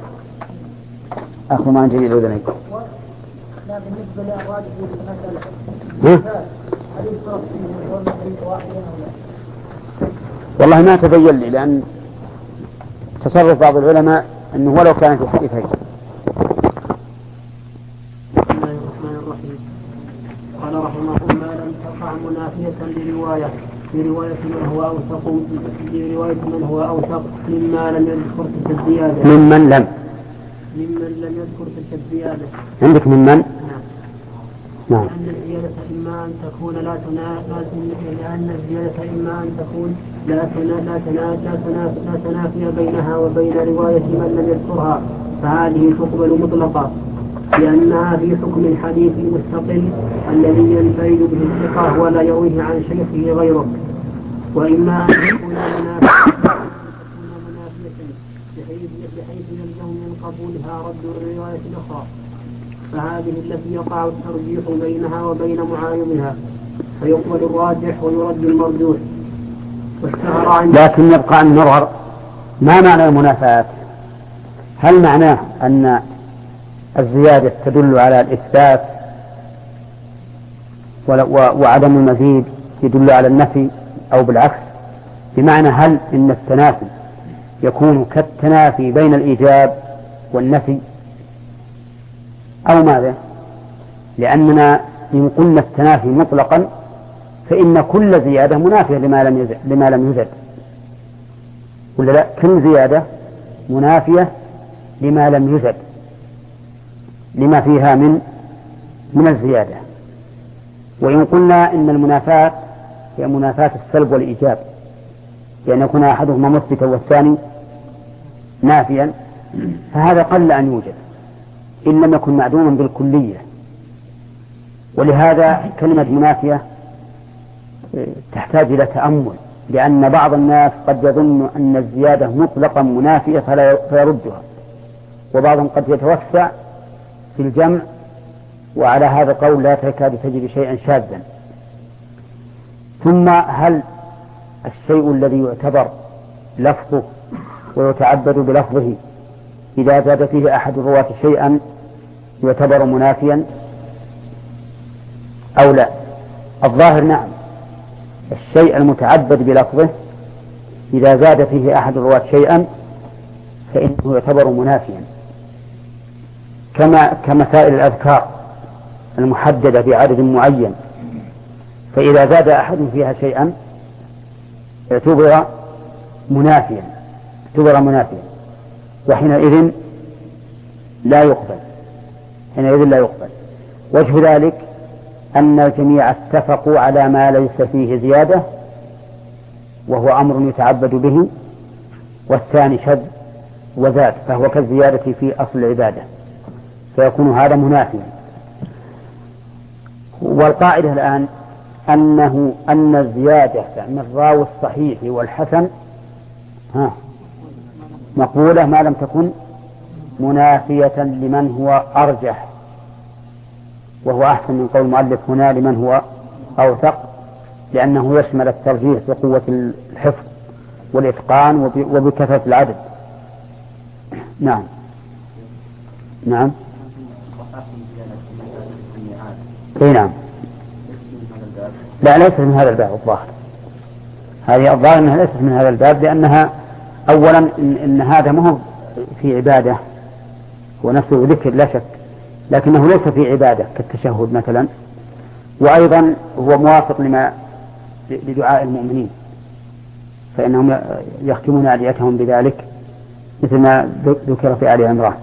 Speaker 2: أخذ ماء جديد الأذنين.
Speaker 6: لا، بالنسبة للراجح في المسألة حديث صرف فيه حديث واحد
Speaker 2: والله ما تبين لي، لأن تصرف بعض العلماء أنه ولو كان في حديثين.
Speaker 5: بسم الله الرحمن الرحيم. قال رحمه الله: ما لم تقع منافية لرواية من هو أوثق مما لم يذكر تلك الزيادة.
Speaker 2: ممن
Speaker 5: لم يذكر تلك الزيادة.
Speaker 2: عندك ممن؟
Speaker 5: نعم. لأن الزيادة إما أن تكون لا تنافي بينها وبين رواية من لم يذكرها، فهذه تقبل مطلقة لأنها في حكم الحديث المستقل الذي ينفرد به الثقة ولا يرويه عن شيخه غيره. وإما أن تكون منافية بحيث يلزم من قبولها رد الرواية الأخرى، فهذه التي يقع الترجيح بينها وبين معارضها، فيقبل الراجح ويرد المرجوح.
Speaker 2: لكن يبقى أن نظهر ما معنى المنافاة؟ هل معناه أن الزيادة تدل على الإثبات وعدم المزيد يدل على النفي، أو بالعكس؟ بمعنى هل إن التنافي يكون كالتنافي بين الإيجاب والنفي أو ماذا؟ لأننا إن قلنا التنافي مطلقا فإن كل زيادة منافية لما لم يزد، ولا لا؟ كل زيادة منافية لما لم يزد، لما فيها من الزيادة. وإن قلنا إن المنافاة هي منافاة السلب والإيجاب، لأن يكون أحدهما مثبتا والثاني نافيا، فهذا قل أن يوجد إن لم يكن معدوما بالكلية. ولهذا كلمة منافية تحتاج إلى تأمل، لأن بعض الناس قد يظن أن الزيادة مطلقا منافية فيردها، وبعضهم قد يتوسع في الجمع، وعلى هذا القول لا تكاد تجد شيئا شاذا. ثم هل الشيء الذي يعتبر لفظه ويتعبد بلفظه إذا زاد فيه أحد الرواة شيئا يعتبر منافيا أو لا؟ الظاهر نعم، الشيء المتعبد بلفظه إذا زاد فيه أحد الرواة شيئا فإنه يعتبر منافيا، كمسائل الأذكار المحددة بعدد معين، فإذا زاد أحد فيها شيئا اعتبر منافيا، وحينئذ لا يقبل. وجه ذلك أن الجميع اتفقوا على ما ليس فيه زيادة وهو أمر يتعبد به، والثاني شذ وزاد فهو كالزيادة في أصل العبادة، فيكون هذا منافيا. والقاعدة الآن أن الزيادة من راوي الصحيح والحسن مقبولة ما لم تكن منافية لمن هو أرجح، وهو أحسن من قول المؤلف هنا لمن هو أوثق، لأنه يشمل الترجيح بقوة الحفظ والإتقان وبكثرة العدد. نعم. اي نعم. لا، ليست من هذا الباب الظاهر، هذه الظاهر أنها ليست من هذا الباب، لأنها أولا إن هذا ما هو في عبادة، هو نفسه ذكر لا شك، لكنه ليس في عبادة كالتشهد مثلا، وأيضا هو موافق لدعاء المؤمنين، فإنهم يختمون أدعيتهم بذلك مثل ما ذكر في آل عمران،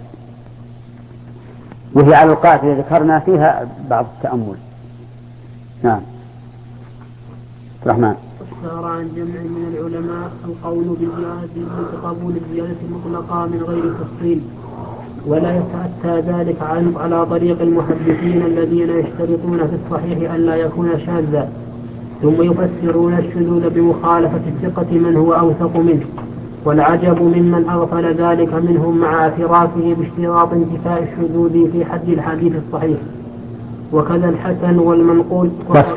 Speaker 2: وهي على القاعدة التي ذكرنا فيها بعض التأمل. نعم. الرحمن.
Speaker 5: اشتهر عن جمع من العلماء القول بالزيادة بقبول الزيادة المطلقة من غير تفصيل، ولا يتأتى ذلك على طريق المحدثين الذين يشترطون في الصحيح أن لا يكون شاذا، ثم يفسرون الشذوذ بمخالفة الثقة من هو أوثق منه. والعجب ممن أغفل ذلك منهم مع اعترافه باشتراط انتفاء الشذوذ في حد الحديث الصحيح، وكذا الحسن والمنقول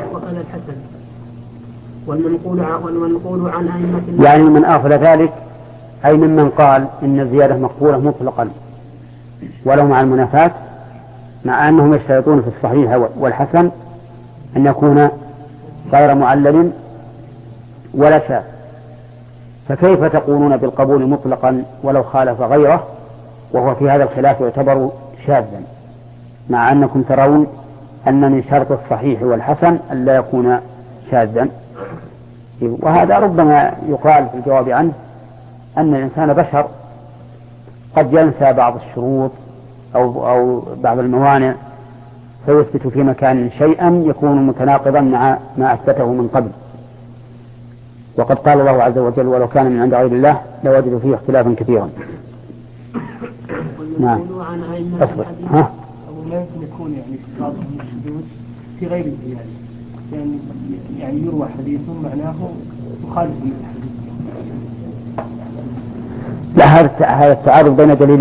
Speaker 5: عن أئمة.
Speaker 2: يعني من أغفل ذلك أي ممن قال إن الزيادة مقبولة مطلقا ولو مع المنافاة، مع أنهم يشترطون في الصحيح والحسن أن يكون غير معلل ولا شاذ، فكيف تقولون بالقبول مطلقا ولو خالف غيره وهو في هذا الخلاف يعتبر شاذا، مع أنكم ترون أن من شرط الصحيح والحسن أن لا يكون شاذا؟ وهذا ربما يقال في الجواب عنه أن الإنسان بشر قد ينسى بعض الشروط أو بعض الموانع فيثبت في مكان شيئا يكون متناقضا مع ما أثبته من قبل، وقد قال الله عز وجل ولو كان من عند غير الله لوجدوا فيه اختلافا كثيرا. نعم. أصبر.
Speaker 3: ما يمكن يكون يعني الشذوذ في غير الزيادة، يعني يروى حديث معناه مخالف للحديث.
Speaker 2: لا، هذا التعارض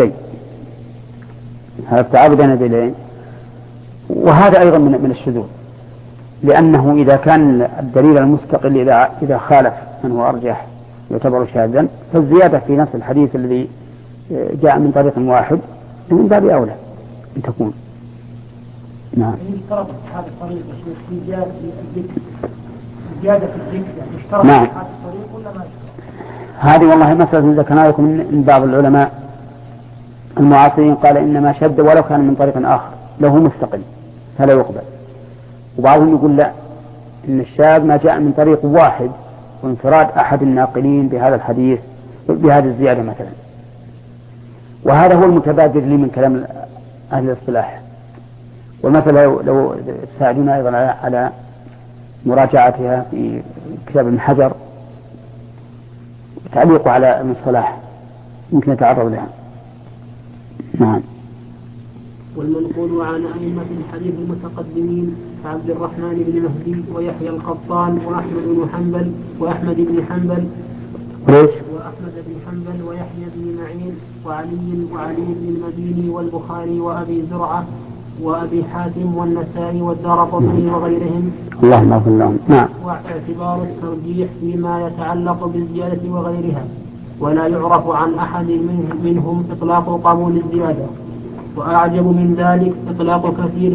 Speaker 2: بين دليلين، وهذا أيضا من الشذوذ، لأنه إذا كان الدليل المستقل إذا خالف من هو أرجح يعتبر شاذا، فالزيادة في نفس الحديث الذي جاء من طريق واحد من باب أولى أن تكون. نعم.
Speaker 6: اشترط هذا الطريق في زيادة في الذكر، يعني اشترط
Speaker 2: نعم.
Speaker 6: هذا الطريق ولا ما اشترط؟
Speaker 2: هذه والله مسألة ذكرنا لكم من بعض العلماء المعاصرين قال إنما شد ولو كان من طريق آخر له مستقل فلا يقبل، وبعضهم يقول لا، إن الشاذ ما جاء من طريق واحد وانفراد أحد الناقلين بهذا الحديث بهذه الزيادة مثلا. وهذا هو المتبادر لي من كلام أهل الاصطلاح. والمثل لو تساعدنا أيضا على مراجعتها في كتاب ابن حجر تعليق على المصطلح يمكن نتعرض لها. نعم.
Speaker 5: والمنقول عن أئمة الحديث المتقدمين كعبد الرحمن بن مهدي ويحيى القطان وأحمد بن حنبل ويحيى بن معين وعلي بن المديني والبخاري وأبي زرعة وأبي حاتم والنسائي والدارقطني وغيرهم.
Speaker 2: اللهم اغفر لهم. نعم.
Speaker 5: واعتبار الترجيح فيما يتعلق بالزيادة وغيرها، ولا يعرف عن أحد منهم إطلاق قبول الزيادة. وأعجب من ذلك إطلاق كثير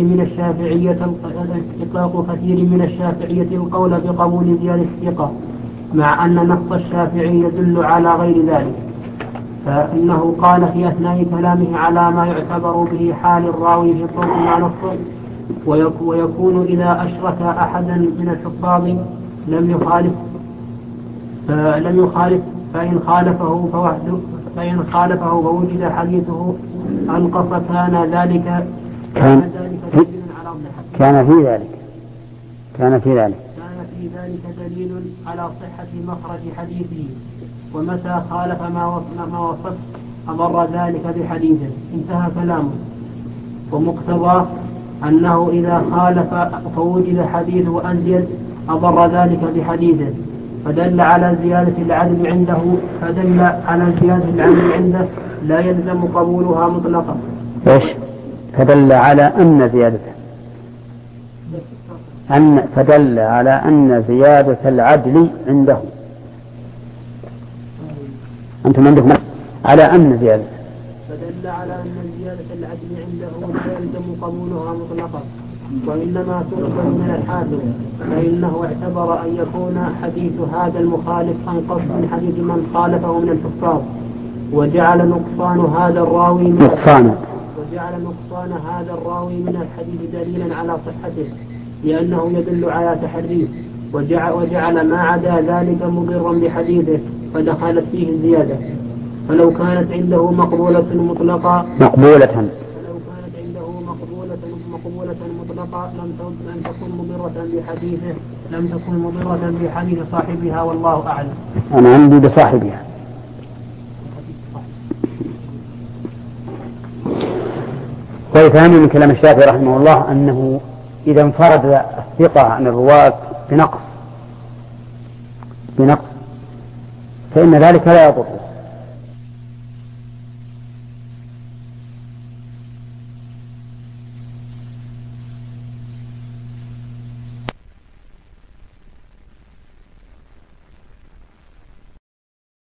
Speaker 5: من الشافعية القول بقبول زيادة الثقة، مع أن نص الشافعي يدل على غير ذلك. فإنه قال في أثناء كلامه على ما يعتبر به حال الراوي في طرق ما نصه، ويكون إذا أشرك أحدا من الحفاظ لم يخالف فإن خالفه فوجد حديثه أنقص كان في ذلك دليل على صحة مخرج حديثه. ومتى خالف ما وصف أضر ذلك بحديثه. انتهى كلامه. ومقتضاه أنه إذا خالف فوجد حديثه أزيد أضر ذلك بحديثه، فدل على زيادة العدل عنده لا يلزم قبولها مطلقا.
Speaker 2: فدل على أن زيادة العدل عنده. أنتم عندكم على أن زيادة.
Speaker 5: فدل على أن زيادة العدل عنده لا يلزم قبولها مطلقا، وإنما تقبل من الحاكم، فإنه اعتبر أن يكون حديث هذا المخالف أنقص من حديث من خالفه من الحفاظ، وجعل نقصان هذا الراوي من الحديث دليلا على صحته، لأنه يدل على تحريه، وجعل ما عدا ذلك مضرا بحديثه، فدخلت فيه الزيادة. فلو كانت عنده مقبولة مطلقة لم تكن مضرة بحديث صاحبها، والله أعلم.
Speaker 2: أنا عندي بصاحبها. ويفهم من كلام الشافعي رحمه الله أنه إذا انفرد الثقة عن الرواة بنقص فإن ذلك لا يضره،